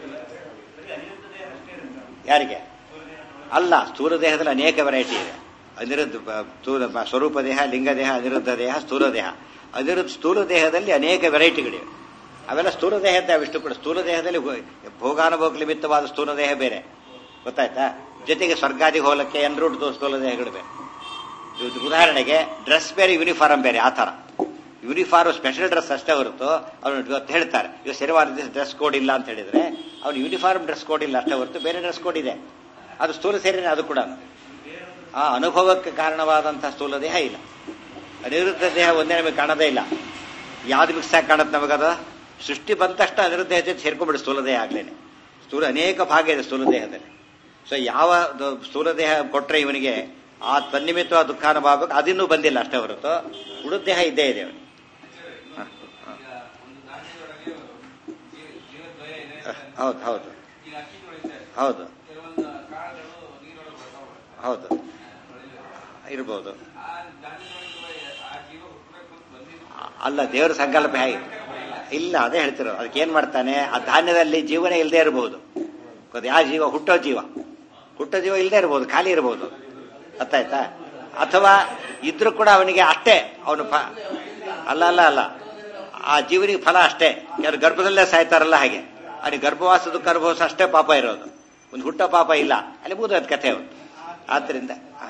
ಯಾರಿಗೆ? ಅಲ್ಲ, ಸ್ಥೂಲ ದೇಹದಲ್ಲಿ ಅನೇಕ ವೆರೈಟಿ ಇದೆ. ಅನಿರುದ್ಧ ಸ್ವರೂಪ ದೇಹ, ಲಿಂಗ ದೇಹ, ಅನಿರುದ್ಧ ದೇಹ, ಸ್ಥೂಲ ದೇಹ. ಅನಿರುದ್ಧ ಸ್ಥೂಲ ದೇಹದಲ್ಲಿ ಅನೇಕ ವೆರೈಟಿಗಳಿವೆ. ಅವೆಲ್ಲ ಸ್ಥೂಲ ದೇಹದ ಅವಿಷ್ಟು ಕೂಡ. ಸ್ಥೂಲ ದೇಹದಲ್ಲಿ ಭೋಗಾನುಭೋಗ ನಿಮಿತ್ತವಾದ ಸ್ಥೂಲ ದೇಹ ಬೇರೆ, ಗೊತ್ತಾಯ್ತಾ? ಜೊತೆಗೆ ಸ್ವರ್ಗಾದಿಗೆ ಹೋಲಕ್ಕೆ ಎನ್ರೂಟ್ ಸ್ಥೂಲ ದೇಹಗಳು ಬೇರೆ. ಉದಾಹರಣೆಗೆ ಡ್ರೆಸ್ ಬೇರೆ, ಯೂನಿಫಾರ್ಮ್ ಬೇರೆ. ಆ ತರ ಯೂನಿಫಾರ್ಮ್ ಸ್ಪೆಷಲ್ ಡ್ರೆಸ್ ಅಷ್ಟೇ ಹೊರತು ಅವನು ಇವತ್ತು ಹೇಳ್ತಾರೆ ಇವಾಗ ಶನಿವಾರ ಡ್ರೆಸ್ ಕೋಡ್ ಇಲ್ಲ ಅಂತ ಹೇಳಿದ್ರೆ ಅವನು ಯೂನಿಫಾರ್ಮ್ ಡ್ರೆಸ್ ಕೋಡ್ ಇಲ್ಲ ಅಷ್ಟೇ ಹೊರತು ಬೇರೆ ಡ್ರೆಸ್ ಕೋಡ್ ಇದೆ. ಅದು ಸ್ಥೂಲ ಸೇರಿನೇ, ಅದು ಕೂಡ ಆ ಅನುಭವಕ್ಕೆ ಕಾರಣವಾದಂತಹ ಸ್ಥೂಲ ದೇಹ ಇಲ್ಲ. ಅನಿರುದ್ಧ ದೇಹ ಒಂದೇ ನಮಗೆ ಕಾಣೋದೇ ಇಲ್ಲ. ಯಾವ್ದು ಮಿಕ್ಸ್ ಆಗಿ ಕಾಣುತ್ತೆ ನಮಗದು? ಸೃಷ್ಟಿ ಬಂದ ತಕ್ಷಣ ಅನಿರುದ್ಧ ದೇಹ ಜೊತೆ ಸೇರ್ಕೊಂಡ್ಬಿಡಿ ಸ್ಥೂಲ ದೇಹ ಆಗ್ಲೇನೆ. ಸ್ಥೂಲ ಅನೇಕ ಭಾಗ ಇದೆ ಸ್ಥೂಲ ದೇಹದಲ್ಲಿ. ಸೊ ಯಾವ ಸ್ಥೂಲ ದೇಹ ಕೊಟ್ರೆ ಇವನಿಗೆ ಆ ತನ್ನಿಮಿತ್ತವಾದ ದುಃಖಾನುಭವ ಅದಿನ್ನೂ ಬಂದಿಲ್ಲ ಅಷ್ಟೇ ಹೊರತು ಉಳಿದ ದೇಹ ಇದ್ದೇ ಇದೆ ಅವನಿಗೆ. ಹೌದು ಹೌದು ಹೌದು ಹೌದು ಇರ್ಬೋದು. ಅಲ್ಲ, ದೇವರ ಸಂಕಲ್ಪ ಹೇಗೆ ಇಲ್ಲ ಅದೇ ಹೇಳ್ತಿರೋ. ಅದಕ್ಕೆ ಏನ್ ಮಾಡ್ತಾನೆ, ಆ ಧಾನ್ಯದಲ್ಲಿ ಜೀವನ ಇಲ್ಲದೆ ಇರಬಹುದು. ಯಾವ ಜೀವ? ಹುಟ್ಟೋ ಜೀವ. ಹುಟ್ಟೋ ಜೀವ ಇಲ್ಲದೆ ಇರಬಹುದು, ಖಾಲಿ ಇರಬಹುದು, ಅರ್ಥಾಯ್ತಾ? ಅಥವಾ ಇದ್ರೂ ಕೂಡ ಅವನಿಗೆ ಅಷ್ಟೇ ಅವನು ಅಲ್ಲ ಅಲ್ಲ ಅಲ್ಲ ಆ ಜೀವನಿಗೆ ಫಲ ಅಷ್ಟೇ. ಯಾರು ಗರ್ಭದಲ್ಲೇ ಸಾಯ್ತಾರಲ್ಲ ಹಾಗೆ ಅವನಿಗೆ ಗರ್ಭವಾಸ ದುಃಖ ಅನುಭವಿಸ ಅಷ್ಟೇ ಪಾಪ ಇರೋದು, ಒಂದು ಹುಟ್ಟೋ ಪಾಪ ಇಲ್ಲ. ಅಲ್ಲಿ ಮುಗಿದ ಕಥೆ ಅವನು. ಆದ್ರಿಂದ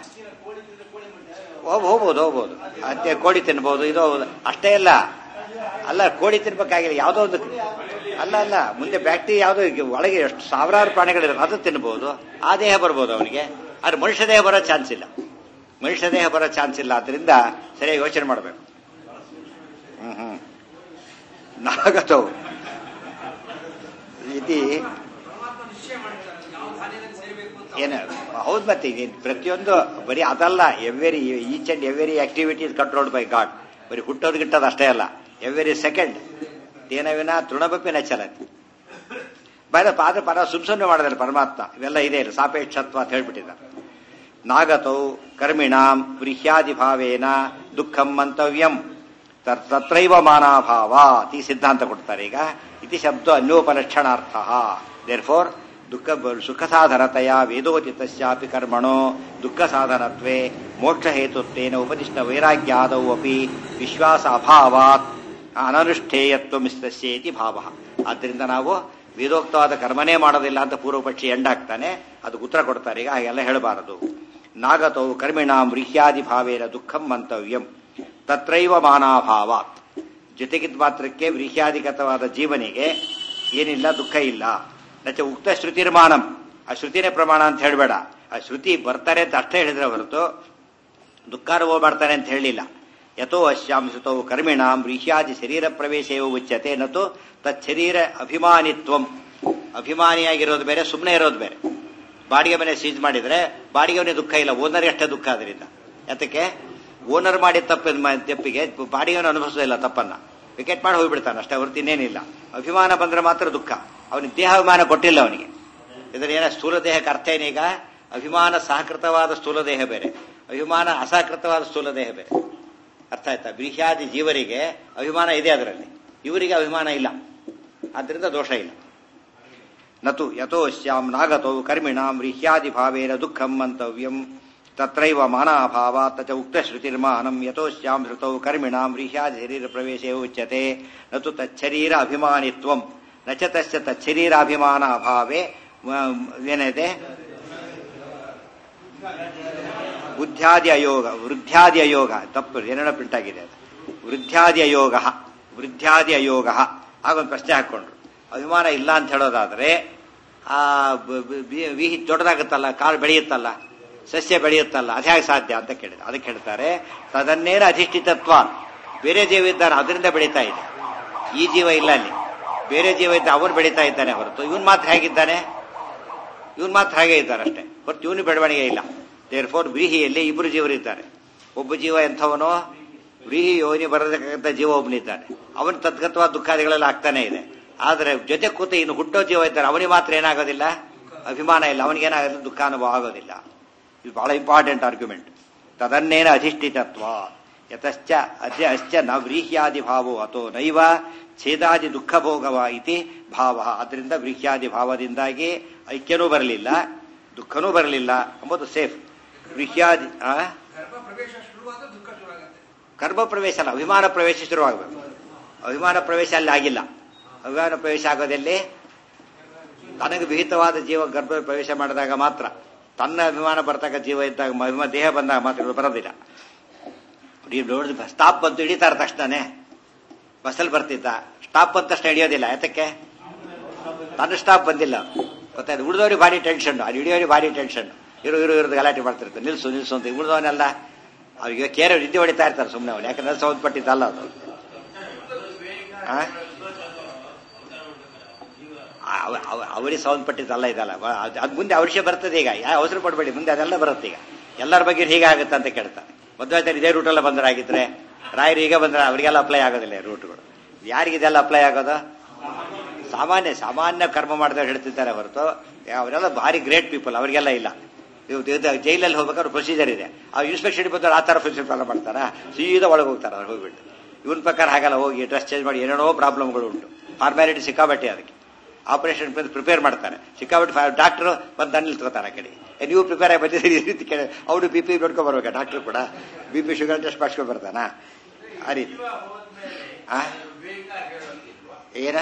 ಹೋಗ್ಬೋದು ಹೋಗ್ಬೋದು ಅದೇ ಕೋಳಿ ತಿನ್ಬಹುದು, ಇದು ಅಷ್ಟೇ ಇಲ್ಲ. ಅಲ್ಲ, ಕೋಳಿ ತಿನ್ಬೇಕಾಗಿಲ್ಲ, ಯಾವುದೋ ಒಂದು ಅಲ್ಲ ಅಲ್ಲ ಮುಂದೆ ಬ್ಯಾಕ್ಟೀರಿಯಾ ಯಾವುದು ಒಳಗೆ ಎಷ್ಟು ಸಾವಿರಾರು ಪ್ರಾಣಿಗಳಿರೋದು ಅದು ತಿನ್ಬಹುದು, ಆ ದೇಹ ಬರ್ಬೋದು ಅವನಿಗೆ. ಆದ್ರೆ ಮನುಷ್ಯ ದೇಹ ಬರೋ ಚಾನ್ಸ್ ಇಲ್ಲ, ಮನುಷ್ಯ ದೇಹ ಬರೋ ಚಾನ್ಸ್ ಇಲ್ಲ. ಆದ್ರಿಂದ ಸರಿಯಾಗಿ ಯೋಚನೆ ಮಾಡಬೇಕು. ಹ್ಮ್ ಹ್ಮ್ ನಾಗತವು ಇತಿ ಏನ ಹೌದು. ಮತ್ತೆ ಪ್ರತಿಯೊಂದು ಬರೀ ಅದಲ್ಲ, every each and every activity is controlled by God. ಬರೀ ಹುಟ್ಟೋದು ಗಿಟ್ಟೋದು ಅಷ್ಟೇ ಅಲ್ಲ, ಎವ್ರಿ ಸೆಕೆಂಡ್ ತೇನವಿನ ತೃಣಬಪ್ಪಿನ ಚಲತಿ ಬರ ಆದ್ರೆ ಪರ ಸುಮ್ ಸುಮ್ಮನೆ ಮಾಡಿದಾರೆ ಪರಮಾತ್ಮ. ಇವೆಲ್ಲ ಇದೆ ಇಲ್ಲ ಸಾಪೇಕ್ಷತ್ವ ಅಂತ ಹೇಳ್ಬಿಟ್ಟಿದ್ದಾರೆ. ನಾಗತೌ ಕರ್ಮಿಣಾಂ ಗೃಹ್ಯಾದಿ ಭಾವೇನ ದುಃಖಂ ಮಂತವ್ಯಂ ತತ್ರೈವ ಮಾನಾಭಾವ ಈ ಸಿದ್ಧಾಂತ ಕೊಡ್ತಾರೆ. ಈಗ ಇತಿ ಶಬ್ದ ಅನ್ಯೋಪಲಕ್ಷಣಾರ್ಥ. ದೇರ್ ಫೋರ್ ದುಃಖ ಸುಖ ಸಾಧನತೆಯ ವೇದೋಚಿತಸ್ಯಾಪಿ ಕರ್ಮಣೋ ದುಃಖ ಸಾಧನತ್ವೇ ಮೋಕ್ಷ ಹೇತುತ್ವೇನ ಉಪದಿಷ್ಟ ವೈರಾಗ್ಯಾದೌ ಅಪಿ ವಿಶ್ವಾಸ ಅಭಾವಾತ್ ಅನನುಷ್ಠೇಯತ್ವ ಮಿಸ್ತಸ್ಯೇತಿ ಭಾವ. ಆದ್ದರಿಂದ ನಾವು ವೇದೋಕ್ತವಾದ ಕರ್ಮನೇ ಮಾಡೋದಿಲ್ಲ ಅಂತ ಪೂರ್ವಪಕ್ಷಿ ಎಂಡಾಗ್ತಾನೆ, ಅದಕ್ಕೆ ಉತ್ತರ ಕೊಡ್ತಾರೆ. ಈಗ ಹಾಗೆಲ್ಲ ಹೇಳಬಾರದು. ನಾಗತೌ ಕರ್ಮಿಣಾಂ ಗೃಹ್ಯಾದಿ ಭಾವೇನ ದುಃಖಂ ಮಂತವ್ಯಂ ತತ್ರೈವ ಮಾನಾಭಾವಾತ್. ಜೊತೆಗಿದ್ದ ಮಾತ್ರಕ್ಕೆ ವ್ರೀಹ್ಯಾದಿಗತವಾದ ಜೀವನಿಗೆ ಏನಿಲ್ಲ, ದುಃಖ ಇಲ್ಲ. ನಚ ಉಕ್ತ ಶ್ರುತಿರ್ಮಾನಂ, ಆ ಶ್ರುತಿನೇ ಪ್ರಮಾಣ ಅಂತ ಹೇಳಬೇಡ. ಆ ಶ್ರುತಿ ಬರ್ತಾರೆ ಅಂತ ಅಷ್ಟೇ ಹೇಳಿದ್ರೆ ಹೊರತು ದುಃಖಾನುಭವ ಮಾಡ್ತಾನೆ ಅಂತ ಹೇಳಿಲ್ಲ. ಯಥೋ ಅಶ್ಯಾಂ ಶ್ರುತೌ ಕರ್ಮಿಣಾಂ ವ್ರೀಹ್ಯಾದಿ ಶರೀರ ಪ್ರವೇಶವೂ ಉಚ್ಯತೆ ನತು ತಚ್ಛರೀರ ಅಭಿಮಾನಿತ್ವಂ. ಅಭಿಮಾನಿಯಾಗಿರೋದು ಬೇರೆ, ಸುಮ್ಮನೆ ಇರೋದು ಬೇರೆ. ಬಾಡಿಗೆ ಮನೆ ಸೀಜ್ ಮಾಡಿದ್ರೆ ಬಾಡಿಗೆವನೇ ದುಃಖ ಇಲ್ಲ, ಓನರ್ ಅಷ್ಟೇ ದುಃಖ. ಅದರಿಂದ ಯಾತಕ್ಕೆ ಓನರ್ ಮಾಡಿ ತಪ್ಪಿನ ತಪ್ಪಿಗೆ ಬಾಡಿಗೆವನು ಅನುಭವಿಸೋದಿಲ್ಲ ತಪ್ಪನ್ನ, ವಿಕೆಟ್ ಮಾಡಿ ಹೋಗ್ಬಿಡ್ತಾನೆ ಅಷ್ಟೇ ಹೊರತು ಇನ್ನೇನಿಲ್ಲ. ಅಭಿಮಾನ ಬಂದ್ರೆ ಮಾತ್ರ ದುಃಖ. ಅವನಿಗೆ ದೇಹಾಭಿಮಾನ ಕೊಟ್ಟಿಲ್ಲ ಅವನಿಗೆ. ಇದರ ಏನ ಸ್ಥೂಲ ದೇಹಕ್ಕೆ ಅರ್ಥ ಏನೀಗ? ಅಭಿಮಾನ ಸಹಕೃತವಾದ ಸ್ಥೂಲ ದೇಹ ಬೇರೆ, ಅಭಿಮಾನ ಅಸಹಕೃತವಾದ ಸ್ಥೂಲ ದೇಹ ಬೇರೆ. ಅರ್ಥ ಆಯ್ತಾ? ವ್ರೀಹ್ಯಾದಿ ಜೀವರಿಗೆ ಅಭಿಮಾನ ಇದೆ, ಅದರಲ್ಲಿ ಇವರಿಗೆ ಅಭಿಮಾನ ಇಲ್ಲ, ಆದ್ರಿಂದ ದೋಷ ಇಲ್ಲ. ನತು ಯಥೋ ಶ್ಯಾಂ ನಾಗತೋ ಕರ್ಮಿಣಾಂ ವ್ರೀಹ್ಯಾದಿ ಭಾವೇನ ದುಃಖಂ ಮಂತವ್ಯಂ ತತ್ರೈವ ಮಾನಾಭಾವ ತಚ ಉಕ್ತ ಶ್ರುತಿರ್ಮಾನಂ ಯಥೋ ಶ್ಯಾಂ ಶ್ರುತೌ ಕರ್ಮಿಣಾಂ ವ್ರೀಹ್ಯಾದಿ ಶರೀರ ಪ್ರವೇಶೇ ಉಚ್ಯತೆ ನತು ತಚ್ಛರೀರ ಅಭಿಮಾನಿತ್ವಂ ನಚ ತಸ್ಯ ತಚ್ಛರೀರಾಭಿಮಾನ ಅಭಾವೇ ಏನಿದೆ ಬುದ್ಧ್ಯಾದಿ ಅಯೋಗ ವೃದ್ಧ್ಯಾದಿ ಅಯೋಗ. ತಪ್ಪು ಏನೇನೋ ಪ್ರಿಂಟ್ ಆಗಿದೆ ಅದು. ವೃದ್ಧ್ಯಾದಿ ಅಯೋಗ ವೃದ್ಧ್ಯಾದಿ ಅಯೋಗ ಆಗೊಂದು ಪ್ರಶ್ನೆ ಹಾಕೊಂಡ್ರು. ಅಭಿಮಾನ ಇಲ್ಲ ಅಂತ ಹೇಳೋದಾದ್ರೆ ಆ ವಿಹಿ ದೊಡ್ಡದಾಗುತ್ತಲ್ಲ, ಕಾಳು ಬೆಳೆಯುತ್ತಲ್ಲ, ಸಸ್ಯ ಬೆಳೆಯುತ್ತಲ್ಲ, ಅದು ಹೇಗೆ ಸಾಧ್ಯ ಅಂತ ಕೇಳಿದ. ಅದಕ್ಕೆ ಹೇಳ್ತಾರೆ ತದನ್ನೇನ ಅಧಿಷ್ಠಿತತ್ವ. ಬೇರೆ ಜೀವ ಇದ್ದಾನೆ ಅದರಿಂದ ಬೆಳೀತಾ ಇದೆ, ಈ ಜೀವ ಇಲ್ಲ ಅಲ್ಲಿ. ಬೇರೆ ಜೀವ ಇದ್ದ ಅವನು ಬೆಳೀತಾ ಇದ್ದಾನೆ ಹೊರತು ಇವನ್ ಮಾತ್ರ ಹೇಗಿದ್ದಾನೆ, ಇವನ್ ಮಾತ್ರ ಹಾಗೆ ಇದ್ದಾನೆ ಅಷ್ಟೇ ಹೊರತು ಇವನು ಬೆಳವಣಿಗೆ ಇಲ್ಲ. ದೇರ್ ಫೋರ್ ವ್ರೀಹಿಯಲ್ಲಿ ಇಬ್ಬರು ಜೀವರಿದ್ದಾರೆ. ಒಬ್ಬ ಜೀವ ಎಂಥವನೋ ವ್ರೀಹಿ ಯೋನಿ ಬರತಕ್ಕಂಥ ಜೀವ ಒಬ್ಬನಿದ್ದಾನೆ, ಅವನು ತದ್ಗತವಾದ ದುಃಖಾದಿಗಳೆಲ್ಲ ಆಗ್ತಾನೆ ಇದೆ. ಆದರೆ ಜೊತೆ ಕೂತ ಇನ್ನು ಹುಟ್ಟೋ ಜೀವ ಇದ್ದಾರೆ, ಅವನಿಗೆ ಮಾತ್ರ ಏನಾಗೋದಿಲ್ಲ, ಅಭಿಮಾನ ಇಲ್ಲ, ಅವನಿಗೇನಾಗೋದಿಲ್ಲ, ದುಃಖ ಅನುಭವ ಆಗೋದಿಲ್ಲ. ಇದು ಬಹಳ ಇಂಪಾರ್ಟೆಂಟ್ ಆರ್ಗ್ಯುಮೆಂಟ್. ತದನ್ನೇನ ಅಧಿಷ್ಠಿತತ್ವ ಯತಶ್ಚ ಅದ್ಯ ಅಶ್ಚ ನ ವ್ರೀಹ್ಯಾದಿ ಭಾವೋ ಅಥೋ ನೈವ ಛೇದಾದಿ ದುಃಖ ಭೋಗವ ಇತಿ ಭಾವ. ಅದರಿಂದ ವ್ರೀಹ್ಯಾದಿ ಭಾವದಿಂದಾಗಿ ಐಕ್ಯನೂ ಬರಲಿಲ್ಲ, ದುಃಖನೂ ಬರಲಿಲ್ಲ ಎಂಬುದು ಸೇಫ್. ವ್ರೀಹ್ಯಾದಿ ಗರ್ಭ ಪ್ರವೇಶ ಅಲ್ಲ, ಅಭಿಮಾನ ಪ್ರವೇಶ ಶುರುವಾಗಬೇಕು. ಅಭಿಮಾನ ಪ್ರವೇಶ ಅಲ್ಲಿ ಆಗಿಲ್ಲ. ಅಭಿಮಾನ ಪ್ರವೇಶ ಆಗೋದಲ್ಲಿ ತನಗೆ ವಿಹಿತವಾದ ಜೀವ ಗರ್ಭ ಪ್ರವೇಶ ಮಾಡಿದಾಗ ಮಾತ್ರ, ತನ್ನ ಅಭಿಮಾನ ಬರ್ತಕ್ಕ ಜೀವ ಇದ್ದಾಗ, ಅಭಿಮಾನ ದೇಹ ಬಂದಾಗ ಮಾತ್ರ ಬರೋದಿಲ್ಲ. ನೋಡಿದ ಸ್ಟಾಪ್ ಬಂತು ಹಿಡಿತಾರ ತಕ್ಷಣನೇ. ಬಸ್ಸಲ್ಲಿ ಬರ್ತಿದ್ದ, ಸ್ಟಾಪ್ ಬಂದ ತಕ್ಷಣ ಹಿಡಿಯೋದಿಲ್ಲ. ಯಾತಕ್ಕೆ? ತನ್ನ ಸ್ಟಾಪ್ ಬಂದಿಲ್ಲ, ಗೊತ್ತಾಯ್ತು. ಉಳಿದವ್ರಿಗೆ ಭಾರಿ ಟೆನ್ಷನ್, ಅಲ್ಲಿ ಹಿಡಿಯೋರಿಗೆ ಭಾರಿ ಟೆನ್ಷನ್. ಇರು ಇರು ಇರೋದು ಗಲಾಟೆ ಮಾಡ್ತಿರ್ತಾರೆ, ನಿಲ್ಸು ನಿಲ್ಸು ಅಂತ. ಉಳಿದವನೆಲ್ಲ ಅವ್ರಿಗೆ ಕೇರೆ ನಿದ್ದೆ ಹೊಡಿತಾ ಇರ್ತಾರೆ ಸುಮ್ಮನೆ ಅವ್ರು, ಯಾಕಂದ್ರೆ ಸಂಬಂಧಪಟ್ಟಿದ್ದಲ್ಲ ಅದು. ಅವರಿಗೆ ಸಂಬಂಧಪಟ್ಟಿದ್ದಲ್ಲ ಇದಲ್ಲ. ಅದು ಮುಂದೆ ಆ ವಿಷಯ ಬರ್ತದೆ. ಈಗ ಯಾವ ಅವಸರ ಪಡಬೇಡಿ, ಮುಂದೆ ಅದೆಲ್ಲ ಬರುತ್ತೆ. ಈಗ ಎಲ್ಲರ ಬಗ್ಗೆ ಹೀಗಾಗುತ್ತೆ ಅಂತ ಕೇಳ್ತಾರೆ. ಮದುವೆ ಇದೇ ರೂಟೆಲ್ಲ ಬಂದರಾಗಿದ್ರೆ, ರಾಯರು ಈಗ ಬಂದ್ರೆ ಅವರಿಗೆಲ್ಲ ಅಪ್ಲೈ ಆಗೋದಿಲ್ಲ ರೂಟ್ಗಳು. ಯಾರಿಗಿದೆಲ್ಲ ಅಪ್ಲೈ ಆಗೋದು? ಸಾಮಾನ್ಯ ಸಾಮಾನ್ಯ ಕರ್ಮ ಮಾಡಿದವ್ರು ಹೇಳ್ತಿದ್ದಾರೆ ಹೊರತು ಅವರೆಲ್ಲ ಭಾರಿ ಗ್ರೇಟ್ ಪೀಪಲ್, ಅವರಿಗೆಲ್ಲ ಇಲ್ಲ. ಜೈಲಲ್ಲಿ ಹೋಗ್ಬೇಕಾದ್ರೆ ಪ್ರೊಸೀಜರ್ ಇದೆ. ಆ ಇನ್ಸ್ಪೆಕ್ಷನ್ ಬಂದವ್ರು ಆ ಥರ ಪ್ರೊಸೀಜರ್ ಫಾಲೋ ಮಾಡ್ತಾರ, ಸೀದಾ ಒಳಗೆ ಹೋಗ್ತಾರೆ ಅವ್ರು ಹೋಗ್ಬಿಟ್ಟು. ಇವನ್ ಪ್ರಕಾರ ಹಾಗಲ್ಲ, ಹೋಗಿ ಡ್ರೆಸ್ ಚೇಂಜ್ ಮಾಡಿ ಏನೇನೋ ಪ್ರಾಬ್ಲಮ್ಗಳು ಉಂಟು. ಫಾರ್ಮ್ಯಾಲಿಟಿ ಸಿಕ್ಕಾಬಟ್ಟೆ. ಅದಕ್ಕೆ ಆಪರೇಷನ್ ಪ್ರಿಪೇರ್ ಮಾಡ್ತಾರೆ ಸಿಕ್ಕಾಬಿಟ್ಟು. ಡಾಕ್ಟರ್ ಬಂದು ದಂಡ ನಿಲ್ತ್ಕೋತಾರೆ ಆ ಕಡೆ. ನೀವು ಪ್ರಿಪೇರ್ ಆಗಿ ಬಂದಿದ್ದೀರಿ ಈ ರೀತಿ ಕೇಳಿ ಅವ್ರು ಬಿ ಪಿ ನೋಡ್ಕೊಂಡ್ ಬರ್ಬೇಕಾ? ಡಾಕ್ಟರ್ ಕೂಡ ಬಿ ಪಿ ಶುಗರ್ ಟೆಸ್ಟ್ ಮಾಡಿಸ್ಕೊಂಡ್ ಬರ್ತಾನ ಆ ರೀತಿ. ಏನ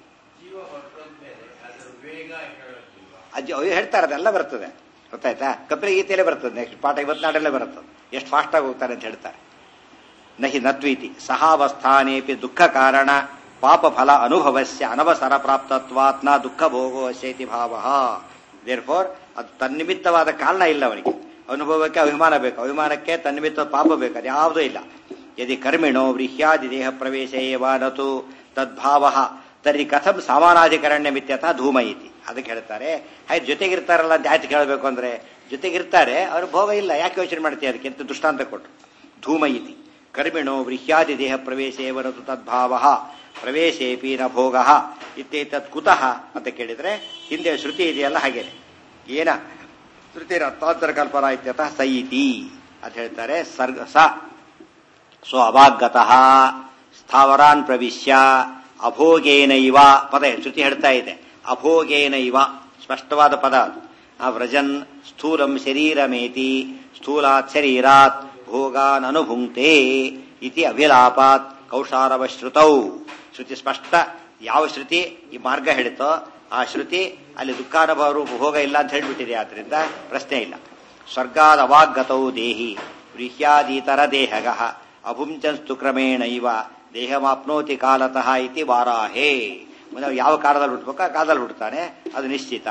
ಅಜ್ಜಿ ಅವ್ರು ಹೇಳ್ತಾರೆ, ಅದೆಲ್ಲ ಬರ್ತದೆ, ಗೊತ್ತಾಯ್ತಾ? ಕಪಿಲ ಗೀತೆಯಲ್ಲೇ ಬರ್ತದೆ, ನೆಕ್ಸ್ಟ್ ಪಾಠ ಇವತ್ನಾಡಲ್ಲೇ ಬರ್ತದೆ, ಎಷ್ಟು ಫಾಸ್ಟ್ ಆಗಿ ಹೋಗ್ತಾರೆ ಅಂತ ಹೇಳ್ತಾರೆ. ನಹಿ ನತ್ವೀತಿ ಸಹಾವಸ್ಥಾನೇಪಿ ದುಃಖ ಕಾರಣ ಪಾಪ ಫಲ ಅನುಭವಸ್ಯ ಅನವಸರ ಪ್ರಾಪ್ತತ್ವಾತ್ ನ ದುಃಖ ಭೋಗೋಸ್ಯೇತಿ ಭಾವ. ದೇರ್ಫೋರ್ ಅದು ತನ್ನಿಮಿತ್ತವಾದ ಕಾರಣ ಇಲ್ಲ ಅವನಿಗೆ. ಅನುಭವಕ್ಕೆ ಅಭಿಮಾನ ಬೇಕು, ಅಭಿಮಾನಕ್ಕೆ ತನ್ನಿಮಿತ್ತ ಪಾಪ ಬೇಕು, ಅದು ಯಾವುದೂ ಇಲ್ಲ. ಯದಿ ಕರ್ಮಿಣೋ ವ್ರೀಹ್ಯಾದಿ ದೇಹ ಪ್ರವೇಶ ಏವ ನತು ತದ್ಭಾವ ತರ್हि ಕಥಂ ಸಮಾನಾಧಿಕರಣ್ಯ ಮಿತ್ಯತಃ ಧೂಮ ಇತಿ. ಅದಕ್ಕೆ ಹೇಳ್ತಾರೆ, ಆಯ್ತು ಜೊತೆಗಿರ್ತಾರಲ್ಲ ಅಂತ ಆಯ್ತು ಕೇಳಬೇಕು ಅಂದ್ರೆ ಜೊತೆಗಿರ್ತಾರೆ, ಅವ್ರ ಭೋಗ ಇಲ್ಲ, ಯಾಕೆ ಯೋಚನೆ ಮಾಡ್ತೀಯ ಅದಕ್ಕೆ ಅಂತ ದೃಷ್ಟಾಂತ ಕೊಟ್ಟರು. ಧೂಮ ಇತಿ ಕರ್ಮಿಣೋ ವ್ರೀಹ್ಯಾದಿ ದೇಹ ಪ್ರವೇಶ ಏವ ನತು ತದ್ಭಾವ ಪ್ರವೇಶೇಪಿ ನ ಭೋಗ ಇತ್ಯೇತತ್ ಕುತಃ ಅಂತ ಕೇಳಿದ್ರೆ ಹಿಂದೆ ಶ್ರುತಿ ಇದೆಯಲ್ಲ ಹಾಗೇನೆ. ಏನ ಶ್ರುತಿ ಅರ್ಥಾಂತರ ಕಲ್ಪನಾ ಇತ್ಯತಃ ಸ ಇತಿ ಅಂತ ಹೇಳ್ತಾರೆ. ಸರ್ಗ ಸ ಸೊ ಅಭಾಗತಃ ಸ್ಥಾವರಾನ್ ಪ್ರವಿಶ್ಯ ಅಭೋಗೇನೈವ ಪದ ಶ್ರುತಿ ಹೇಳ್ತಾ ಇದೆ. ಅಭೋಗೇನೈವ ಸ್ಪಷ್ಟವಾದ ಪದ ಅದು. ಆ ವ್ರಜನ್ ಸ್ಥೂಲಂ ಶರೀರಮೇತಿ ಸ್ಥೂಲಾತ್ ಶರೀರಾತ್ ಭೋಗಾನ್ ಅನುಭುಂಕ್ತೆ ಇತಿ ಅಭಿಲಾಪಾತ್ ಕೌಶಾರವ ಶ್ರುತೌ. ಶ್ರುತಿ ಸ್ಪಷ್ಟ. ಯಾವ ಶ್ರುತಿ ಈ ಮಾರ್ಗ ಹೇಳಿತೋ ಆ ಶ್ರುತಿ ಅಲ್ಲಿ ದುಃಖಾನುಭವ ರೂಪ ಭೋಗ ಇಲ್ಲ ಅಂತ ಹೇಳಿಬಿಟ್ಟಿದೆ. ಆದ್ರಿಂದ ಪ್ರಶ್ನೆ ಇಲ್ಲ. ಸ್ವರ್ಗಾದ ಅವಾಗತೌ ದೇಹಿ ವ್ರೀಹ್ಯಾದೀತರ ದೇಹಗ ಅಭುಂಚನ್ಸ್ತು ಕ್ರಮೇಣೈವ ದೇಹಮಾಪ್ನೋತಿ ಕಾಲತಃ ಇತಿ ವಾರಾಹೇ. ಯಾವ ಕಾಲದಲ್ಲಿ ಹುಟ್ಟಬೇಕು ಆ ಕಾಲದಲ್ಲಿ ಹುಟ್ಟುತ್ತಾನೆ, ಅದು ನಿಶ್ಚಿತ.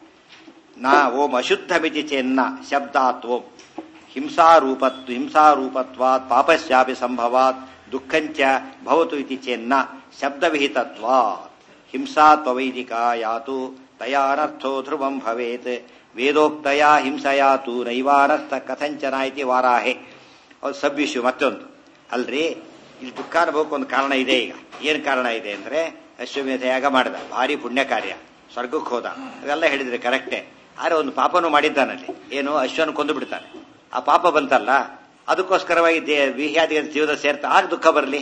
ನಾ ಓಂ ಅಶುದ್ಧಮಿತಿ ಚೆನ್ನ ಶಬ್ದಾತ್ ಓಂ ಹಿಂಸಾರೂಪತ್ವ ಹಿಂಸಾರೂಪತ್ವಾತ್ ಪಾಪಸ್ಯಾಪಿ ಸಂಭವಾತ್ ದುಃಖಂಚ ಭವತು ಇತಿ ಚೆನ್ನ ಶಬ್ದವಿಹಿತತ್ವಾತ್ ಹಿಂಸಾತ್ವವೈದಿಕ ಯಾತು ತಯಾನರ್ಥೋ ಧ್ರುವಂ ಭವೇತ್ ವೇದೋಕ್ತಯ ಹಿಂಸಯಾತು ನೈವಾನರ್ಥ ಕಥಂಚನ ಇತಿ ವಾರಾಹೆ. ಅದು ಸಬ್ ಇಶ್ಯೂ ಮತ್ತೊಂದು ಅಲ್ರಿ. ಇಲ್ಲಿ ದುಃಖಾನುಭವಕ್ಕೆ ಒಂದು ಕಾರಣ ಇದೆ. ಈಗ ಏನ್ ಕಾರಣ ಇದೆ ಅಂದ್ರೆ ಅಶ್ವಮೇಧ ಯಾಗ ಮಾಡಿದ, ಭಾರಿ ಪುಣ್ಯ ಕಾರ್ಯ, ಸ್ವರ್ಗಕ್ಕೆ ಹೋದ, ಅವೆಲ್ಲ ಹೇಳಿದ್ರೆ ಕರೆಕ್ಟೇ. ಆದ್ರೆ ಒಂದು ಪಾಪನೂ ಮಾಡಿದ್ದಾನಲ್ಲಿ. ಏನು, ಅಶ್ವನ ಕೊಂದು ಬಿಡ್ತಾನೆ. ಆ ಪಾಪ ಬಂತಲ್ಲ, ಅದಕ್ಕೋಸ್ಕರವಾಗಿ ವಿಹ್ಯಾದಿ ಜೀವದ ಸೇರ್ತಾ ಆಗ ದುಃಖ ಬರಲಿ.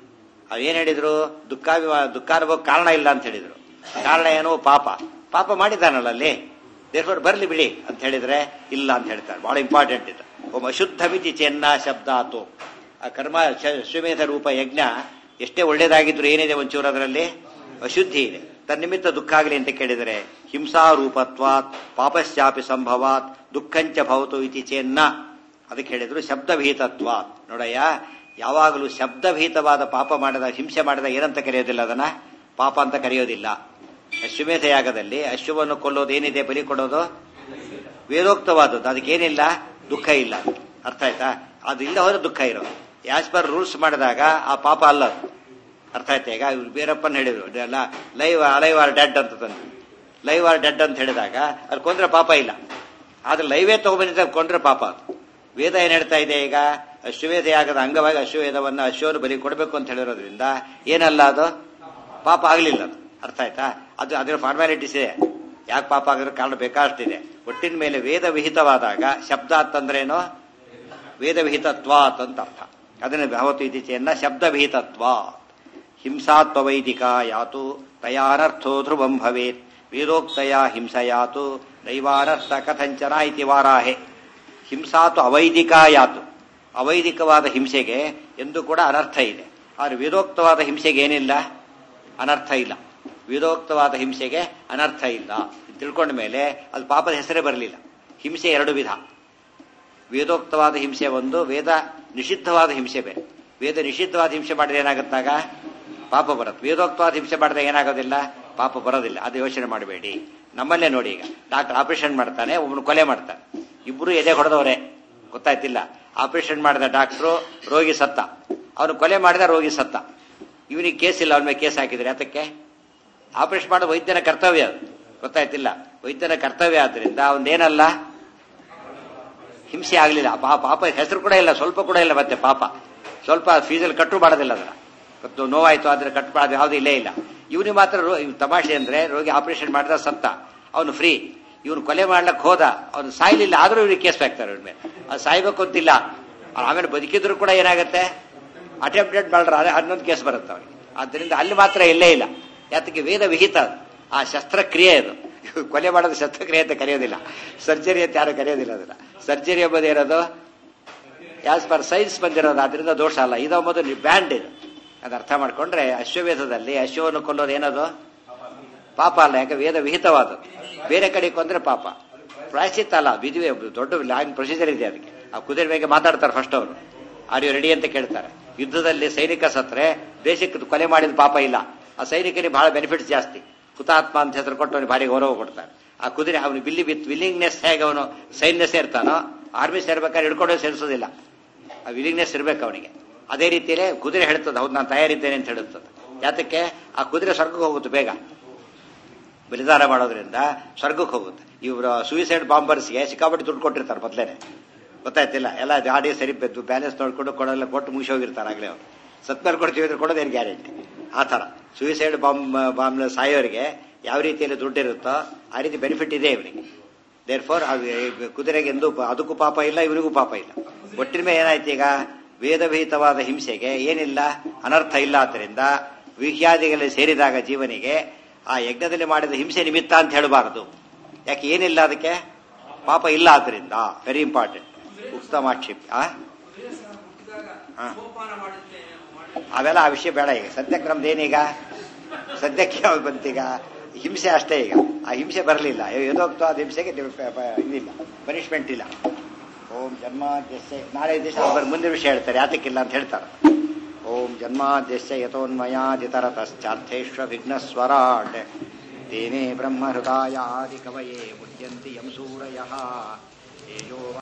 ಅವೇನ್ ಹೇಳಿದ್ರು, ದುಃಖ ದುಃಖಾನುಭವ ಕಾರಣ ಇಲ್ಲ ಅಂತ ಹೇಳಿದ್ರು. ಕಾರಣ ಏನು, ಪಾಪ. ಪಾಪ ಮಾಡಿದ್ದಾನಲ್ಲ ಅಲ್ಲಿ, ದೇರ್ಫೋರ್ ಬರ್ಲಿ ಬಿಡಿ ಅಂತ ಹೇಳಿದ್ರೆ ಇಲ್ಲ ಅಂತ ಹೇಳ್ತಾರೆ. ಬಹಳ ಇಂಪಾರ್ಟೆಂಟ್ ಇದು. ಒಬ್ಬ ಅಶುದ್ಧ ಮಿತಿ ಚೆನ್ನ ಶಬ್ದ ಆತು. ಆ ಕರ್ಮ ಅಶ್ವಮೇಧ ರೂಪ ಯಜ್ಞ ಎಷ್ಟೇ ಒಳ್ಳೇದಾಗಿದ್ರು ಏನಿದೆ ಒಂಚೂರು ಅದರಲ್ಲಿ ಅಶುದ್ಧಿ ಇದೆ. ತನ್ನಿಮಿತ್ತ ದುಃಖ ಆಗಲಿ ಅಂತ ಕೇಳಿದರೆ ಹಿಂಸಾರೂಪತ್ವಾತ್ ಪಾಪಶ್ಚಾಪಿ ಸಂಭವಾತ್ ದುಃಖಂಚ ಭವತು ಇತಿ ಚೆನ್ನ. ಅದಕ್ಕೆ ಹೇಳಿದ್ರು ಶಬ್ದಭೀತತ್ವಾತ್. ನೋಡಯ್ಯ, ಯಾವಾಗಲೂ ಶಬ್ದಭೀತವಾದ ಪಾಪ ಮಾಡಿದ, ಹಿಂಸೆ ಮಾಡಿದ ಏನಂತ ಕರೆಯೋದಿಲ್ಲ, ಅದನ್ನ ಪಾಪ ಅಂತ ಕರೆಯೋದಿಲ್ಲ. ಅಶ್ವಮೇಧ ಯಾಗದಲ್ಲಿ ಅಶ್ವವನ್ನು ಕೊಲ್ಲೋದು ಏನಿದೆ, ಬಲಿ ಕೊಡೋದು ವೇದೋಕ್ತವಾದದ್ದು, ಅದಕ್ಕೇನಿಲ್ಲ, ದುಃಖ ಇಲ್ಲ. ಅರ್ಥ ಆಯ್ತಾ? ಅದು ಇಲ್ಲ ಹೋದ್ರೆ ದುಃಖ ಇರೋದು. ಆಸ್ ಪರ್ ರೂಲ್ಸ್ ಮಾಡಿದಾಗ ಆ ಪಾಪ ಅಲ್ಲ. ಅರ್ಥ ಆಯ್ತಾ? ಈಗ ವೀರಪ್ಪನ್ ಹೇಳಿದ್ರು ಅಲ್ಲ, ಲೈವ್ ಅಲೈವ್ ಆರ್ ಡೆಡ್ ಅಂತ ತಂದು, ಲೈವ್ ಆರ್ ಡೆಡ್ ಅಂತ ಹೇಳಿದಾಗ ಅದು ಕೊಂದ್ರೆ ಪಾಪ ಇಲ್ಲ. ಆದ್ರೆ ಲೈವೇ ತಗೊಂಡ್ಬಂದಿದ್ದಾಗ ಕೊಂಡ್ರೆ ಪಾಪ ಅದು. ವೇದ ಏನ್ ಹೇಳ್ತಾ ಇದೆ, ಈಗ ಅಶ್ವಮೇಧ ಯಾಗದ ಅಂಗವಾಗಿ ಅಶ್ವವೇಧವನ್ನ ಅಶ್ವವನ್ನು ಬಲಿ ಕೊಡಬೇಕು ಅಂತ ಹೇಳಿರೋದ್ರಿಂದ ಏನಲ್ಲ, ಅದು ಪಾಪ ಆಗ್ಲಿಲ್ಲ. ಅದು ಅರ್ಥ ಆಯ್ತಾ? ಅದು ಅದರ ಫಾರ್ಮ್ಯಾಲಿಟೀಸ್ ಇದೆ. ಯಾಕೆ ಪಾಪ ಆಗಿರೋ ಕಾರಣ ಬೇಕಾಷ್ಟಿದೆ. ಒಟ್ಟಿನ ಮೇಲೆ ವೇದ ವಿಹಿತವಾದಾಗ ಶಬ್ದ ಅಂತಂದ್ರೇನು, ವೇದ ವಿಹಿತತ್ವಾತ್ ಅಂತ ಅರ್ಥ. ಅದನ್ನ ಭವತು ಇತಿಚೆಯನ್ನ ಶಬ್ದ ವಿಹಿತತ್ವಾತ್. ಹಿಂಸಾತ್ವವೈದಿಕ ಯಾತು ತಯಾನರ್ಥೋ ಧ್ರುವಂ ಭವೇತ್ ವೇದೋಕ್ತಯ ಹಿಂಸಯಾತು ನೈವಾನರ್ಥ ಕಥಂಚನ ಇತಿ ವಾರಾಹೆ. ಹಿಂಸಾತು ಅವೈದಿಕ ಯಾತು. ಅವೈದಿಕವಾದ ಹಿಂಸೆಗೆ ಎಂದು ಕೂಡ ಅನರ್ಥ ಇದೆ. ಆದರೆ ವೇದೋಕ್ತವಾದ ಹಿಂಸೆಗೆ ಏನಿಲ್ಲ, ಅನರ್ಥ ಇಲ್ಲ. ವೇದೋಕ್ತವಾದ ಹಿಂಸೆಗೆ ಅನರ್ಥ ಇಲ್ಲ ತಿಳ್ಕೊಂಡ ಮೇಲೆ ಅದು ಪಾಪದ ಹೆಸರೇ ಬರಲಿಲ್ಲ. ಹಿಂಸೆ ಎರಡು ವಿಧ. ವೇದೋಕ್ತವಾದ ಹಿಂಸೆ ಒಂದು, ವೇದ ನಿಷಿದ್ಧವಾದ ಹಿಂಸೆ ಬೇರೆ. ವೇದ ನಿಷಿದ್ಧವಾದ ಹಿಂಸೆ ಮಾಡಿದ್ರೆ ಏನಾಗುತ್ತಾಗ ಪಾಪ ಬರುತ್ತೆ. ವೇದೋಕ್ತವಾದ ಹಿಂಸೆ ಮಾಡಿದ್ರೆ ಏನಾಗೋದಿಲ್ಲ, ಪಾಪ ಬರೋದಿಲ್ಲ. ಅದು ಯೋಚನೆ ಮಾಡಬೇಡಿ. ನಮ್ಮಲ್ಲೇ ನೋಡಿ, ಈಗ ಡಾಕ್ಟರ್ ಆಪರೇಷನ್ ಮಾಡ್ತಾನೆ, ಒಬ್ಬನು ಕೊಲೆ ಮಾಡ್ತಾನೆ, ಇಬ್ಬರು ಎದೆ ಹೊಡೆದವರೇ, ಗೊತ್ತಾಯ್ತಿಲ್ಲ. ಆಪರೇಷನ್ ಮಾಡಿದ ಡಾಕ್ಟ್ರು, ರೋಗಿ ಸತ್ತ. ಅವನು ಕೊಲೆ ಮಾಡಿದ, ರೋಗಿ ಸತ್ತ. ಇವನಿಗೆ ಕೇಸ್ ಇಲ್ಲ, ಅವನ ಮೇಲೆ ಕೇಸ್ ಹಾಕಿದ್ರೆ ಅದಕ್ಕೆ ಆಪರೇಷನ್ ಮಾಡೋ ವೈದ್ಯನ ಕರ್ತವ್ಯ ಅದು, ಗೊತ್ತಾಯ್ತಿಲ್ಲ. ವೈದ್ಯನ ಕರ್ತವ್ಯ ಆದ್ರಿಂದ ಅವನೇನಲ್ಲ, ಹಿಂಸೆ ಆಗಲಿಲ್ಲ. ಪಾಪ ಹೆಸರು ಕೂಡ ಇಲ್ಲ, ಸ್ವಲ್ಪ ಕೂಡ ಇಲ್ಲ. ಮತ್ತೆ ಪಾಪ ಸ್ವಲ್ಪ ಫೀಸಲ್ಲಿ ಕಟ್ಟು ಮಾಡೋದಿಲ್ಲ. ಅದನ್ನ ಗೊತ್ತು, ನೋವಾಯ್ತು ಆದ್ರೆ ಕಟ್ ಮಾಡೋದು ಯಾವುದೂ ಇಲ್ಲೇ ಇಲ್ಲ. ಇವನಿಗೆ ಮಾತ್ರ ತಮಾಷೆ ಅಂದ್ರೆ, ರೋಗಿ ಆಪರೇಷನ್ ಮಾಡಿದ ಸತ್ತ, ಅವನು ಫ್ರೀ. ಇವನು ಕೊಲೆ ಮಾಡ್ಲಕ್ಕೆ ಹೋದ, ಅವನು ಸಾಯ್ಲಿಲ್ಲ, ಆದ್ರೂ ಇವ್ರಿಗೆ ಕೇಸ್ ಹಾಕ್ತಾರೆ ಇವ್ರ ಮೇಲೆ. ಅದು ಸಾಯ್ಬೇಕು ಅಂತಿಲ್ಲ. ಆಮೇಲೆ ಬದುಕಿದ್ರು ಕೂಡ ಏನಾಗುತ್ತೆ, ಅಟೆಂಪ್ಟೆಡ್ ಮಾಡ್ರ ಹನ್ನೊಂದು ಕೇಸ್ ಬರುತ್ತೆ ಅವನಿಗೆ. ಆದ್ದರಿಂದ ಅಲ್ಲಿ ಮಾತ್ರ ಇಲ್ಲೇ ಇಲ್ಲ. ಯಾತಕ್ಕೆ, ವೇದ ವಿಹಿತ. ಆ ಶಸ್ತ್ರಕ್ರಿಯೆ ಅದು. ಕೊಲೆ ಮಾಡೋದು ಶಸ್ತ್ರಕ್ರಿಯೆ ಅಂತ ಕರೆಯೋದಿಲ್ಲ, ಸರ್ಜರಿ ಅಂತ ಯಾರು ಕರೆಯೋದಿಲ್ಲ. ಅದನ್ನ ಸರ್ಜರಿ ಎಂಬುದು ಏನದು, ಆಸ್ ಪರ್ ಸೈನ್ಸ್ ಬಂದಿರೋದು, ಅದರಿಂದ ದೋಷ ಅಲ್ಲ. ಇದೊಂಬುದು ಬ್ಯಾಂಡ್ ಇದು. ಅದು ಅರ್ಥ ಮಾಡ್ಕೊಂಡ್ರೆ ಅಶ್ವವೇಧದಲ್ಲಿ ಅಶ್ವವನ್ನು ಕೊಲ್ಲೋದು ಏನದು ಪಾಪ ಅಲ್ಲ. ಯಾಕೆ, ವೇದ ವಿಹಿತವಾದದ್ದು. ಬೇರೆ ಕಡೆ ಕೊಂದ್ರೆ ಪಾಪ, ಪ್ರಾಯಶ್ಚಿತ್ತ ಅಲ್ಲ. ವಿಧಿವೆ ದೊಡ್ಡ ಲಾಂಗ್ ಪ್ರೊಸೀಜರ್ ಇದೆ ಅದಕ್ಕೆ. ಆ ಕುದುರೆ ಬಗ್ಗೆ ಮಾತಾಡ್ತಾರೆ ಫಸ್ಟ್ ಅವರು, ಆರ್ ಯು ರೆಡಿ ಅಂತ ಕೇಳ್ತಾರೆ. ಯುದ್ಧದಲ್ಲಿ ಸೈನಿಕ ಸತ್ರೆ ದೇಶಕ್ಕೆ ಕೊಲೆ ಮಾಡಿದ ಪಾಪ ಇಲ್ಲ, ಆ ಸೈನಿಕರಿಗೆ ಬಹಳ ಬೆನಿಫಿಟ್ಸ್ ಜಾಸ್ತಿ. ಹುತಾತ್ಮ ಅಂತ ಹೆಸರು ಕೊಟ್ಟು ಅವನಿಗೆ ಭಾರಿ ಗೌರವ ಕೊಡ್ತಾರೆ. ಆ ಕುದುರೆ ಅವನು ಬಿಲ್ಲಿ ವಿತ್ ವಿಲ್ಲಿಂಗ್ನೆಸ್ ಹೇಗೆ ಅವನು ಸೈನ್ಯ ಸೇರ್ತಾನೋ ಆರ್ಮಿ ಸೇರ್ಬೇಕಾದ್ರೆ ಹಿಡ್ಕೊಂಡೇ ಸೇರಿಸೋದಿಲ್ಲ. ಆ ವಿಲ್ಲಿಂಗ್ನೆಸ್ ಇರ್ಬೇಕು ಅವನಿಗೆ. ಅದೇ ರೀತಿಯಲ್ಲೇ ಕುದುರೆ ಹೇಳ್ತದೆ, ಹೌದು ನಾನು ತಯಾರಿದ್ದೇನೆ ಅಂತ ಹೇಳುತ್ತದೆ. ಯಾತಕ್ಕೆ? ಆ ಕುದುರೆ ಸ್ವರ್ಗಕ್ಕೆ ಹೋಗುತ್ತೆ ಬೇಗ, ಬಲಿದಾನ ಮಾಡೋದ್ರಿಂದ ಸ್ವರ್ಗಕ್ಕೆ ಹೋಗುತ್ತೆ. ಇವರು ಸೂಯಿಸೈಡ್ ಬಾಂಬರ್ಸ್ಗೆ ಸಿಕ್ಕಾಪಟ್ಟೆ ದುಡ್ಡು ಕೊಟ್ಟಿರ್ತಾರೆ ಮೊದಲೇನೆ, ಗೊತ್ತಾಯ್ತಿಲ್ಲ. ಎಲ್ಲ ಗಾಡಿ ಸರಿ ಬೆದ್ದು ಬ್ಯಾಲೆನ್ಸ್ ನೋಡ್ಕೊಂಡು ಕೊಡೋಲ್ಲ ಕೊಟ್ಟು ಮುಗಿಸಿ ಹೋಗಿರ್ತಾರೆ. ಆಗಲೇ ಅವ್ರು ಸತ್ಮೇಲೆ ಕೊಡ್ತೀವಿ ಅಂದ್ರೆ ಕೊಡೋದೇನು ಗ್ಯಾರಂಟಿ. ಆ ಥರ ಸೂಯಿಸೈಡ್ ಬಾಂಬ್ ಬಾಂಬ್ ಸಾಯೋರಿಗೆ ಯಾವ ರೀತಿಯಲ್ಲಿ ದುಡ್ಡಿರುತ್ತೋ ಆ ರೀತಿ ಬೆನಿಫಿಟ್ ಇದೆ ಇವನಿಗೆ. ದೇರ್ ಫೋರ್ ಕುದುರೆಗೆ ಎಂದು ಅದಕ್ಕೂ ಪಾಪ ಇಲ್ಲ, ಇವರಿಗೂ ಪಾಪ ಇಲ್ಲ. ಒಟ್ಟಿನ ಮೇಲೆ ಏನಾಯ್ತು ಈಗ? ವೇದಭೀತವಾದ ಹಿಂಸೆಗೆ ಏನಿಲ್ಲ, ಅನರ್ಥ ಇಲ್ಲ. ಆದ್ದರಿಂದ ವಿಹ್ಯಾದಿಗಳಲ್ಲಿ ಸೇರಿದಾಗ ಜೀವನಿಗೆ ಆ ಯಜ್ಞದಲ್ಲಿ ಮಾಡಿದ ಹಿಂಸೆ ನಿಮಿತ್ತ ಅಂತ ಹೇಳಬಾರದು. ಯಾಕೆ? ಏನಿಲ್ಲ, ಅದಕ್ಕೆ ಪಾಪ ಇಲ್ಲ. ಆದ್ರಿಂದ ವೆರಿ ಇಂಪಾರ್ಟೆಂಟ್. ಉತ್ತಮಾಕ್ಷಿಪ್ ಅವೆಲ್ಲ ಆ ವಿಷಯ ಬೇಡ ಈಗ. ಸದ್ಯಕ್ಕೆ ನಮ್ದೇನೀಗ, ಸದ್ಯಕ್ಕೆ ಯಾವ್ದು ಬಂತೀಗ? ಹಿಂಸೆ ಅಷ್ಟೇ. ಈಗ ಆ ಹಿಂಸೆ ಬರಲಿಲ್ಲ, ಎದೋಗ್ತೋ ಅದು ಹಿಂಸೆಗೆ ಇದಿಲ್ಲ, ಪನಿಷ್ಮೆಂಟ್ ಇಲ್ಲ. ಓಂ ಜನ್ಮಾದ್ಯಸ್ಯ, ನಾಳೆ ದಿವಸ ಅವರು ಮುಂದಿನ ವಿಷಯ ಹೇಳ್ತಾರೆ ಯಾತಕ್ಕಿಲ್ಲ ಅಂತ ಹೇಳ್ತಾರೆ. ಓಂ ಜನ್ಮಾದ್ಯಸ್ಯ ಯತೋನ್ಮಯಾದಿತರತಶ್ಚಾರ್ಥೇಶ್ವ ವಿಘ್ನಸ್ವರಾಟ್ ತೇನೇ ಬ್ರಹ್ಮ ಹೃದಯ ಆದಿ ಕವಯೇ ಮುಹ್ಯಂತಿ ಯಂ ಸೂರಯಃ.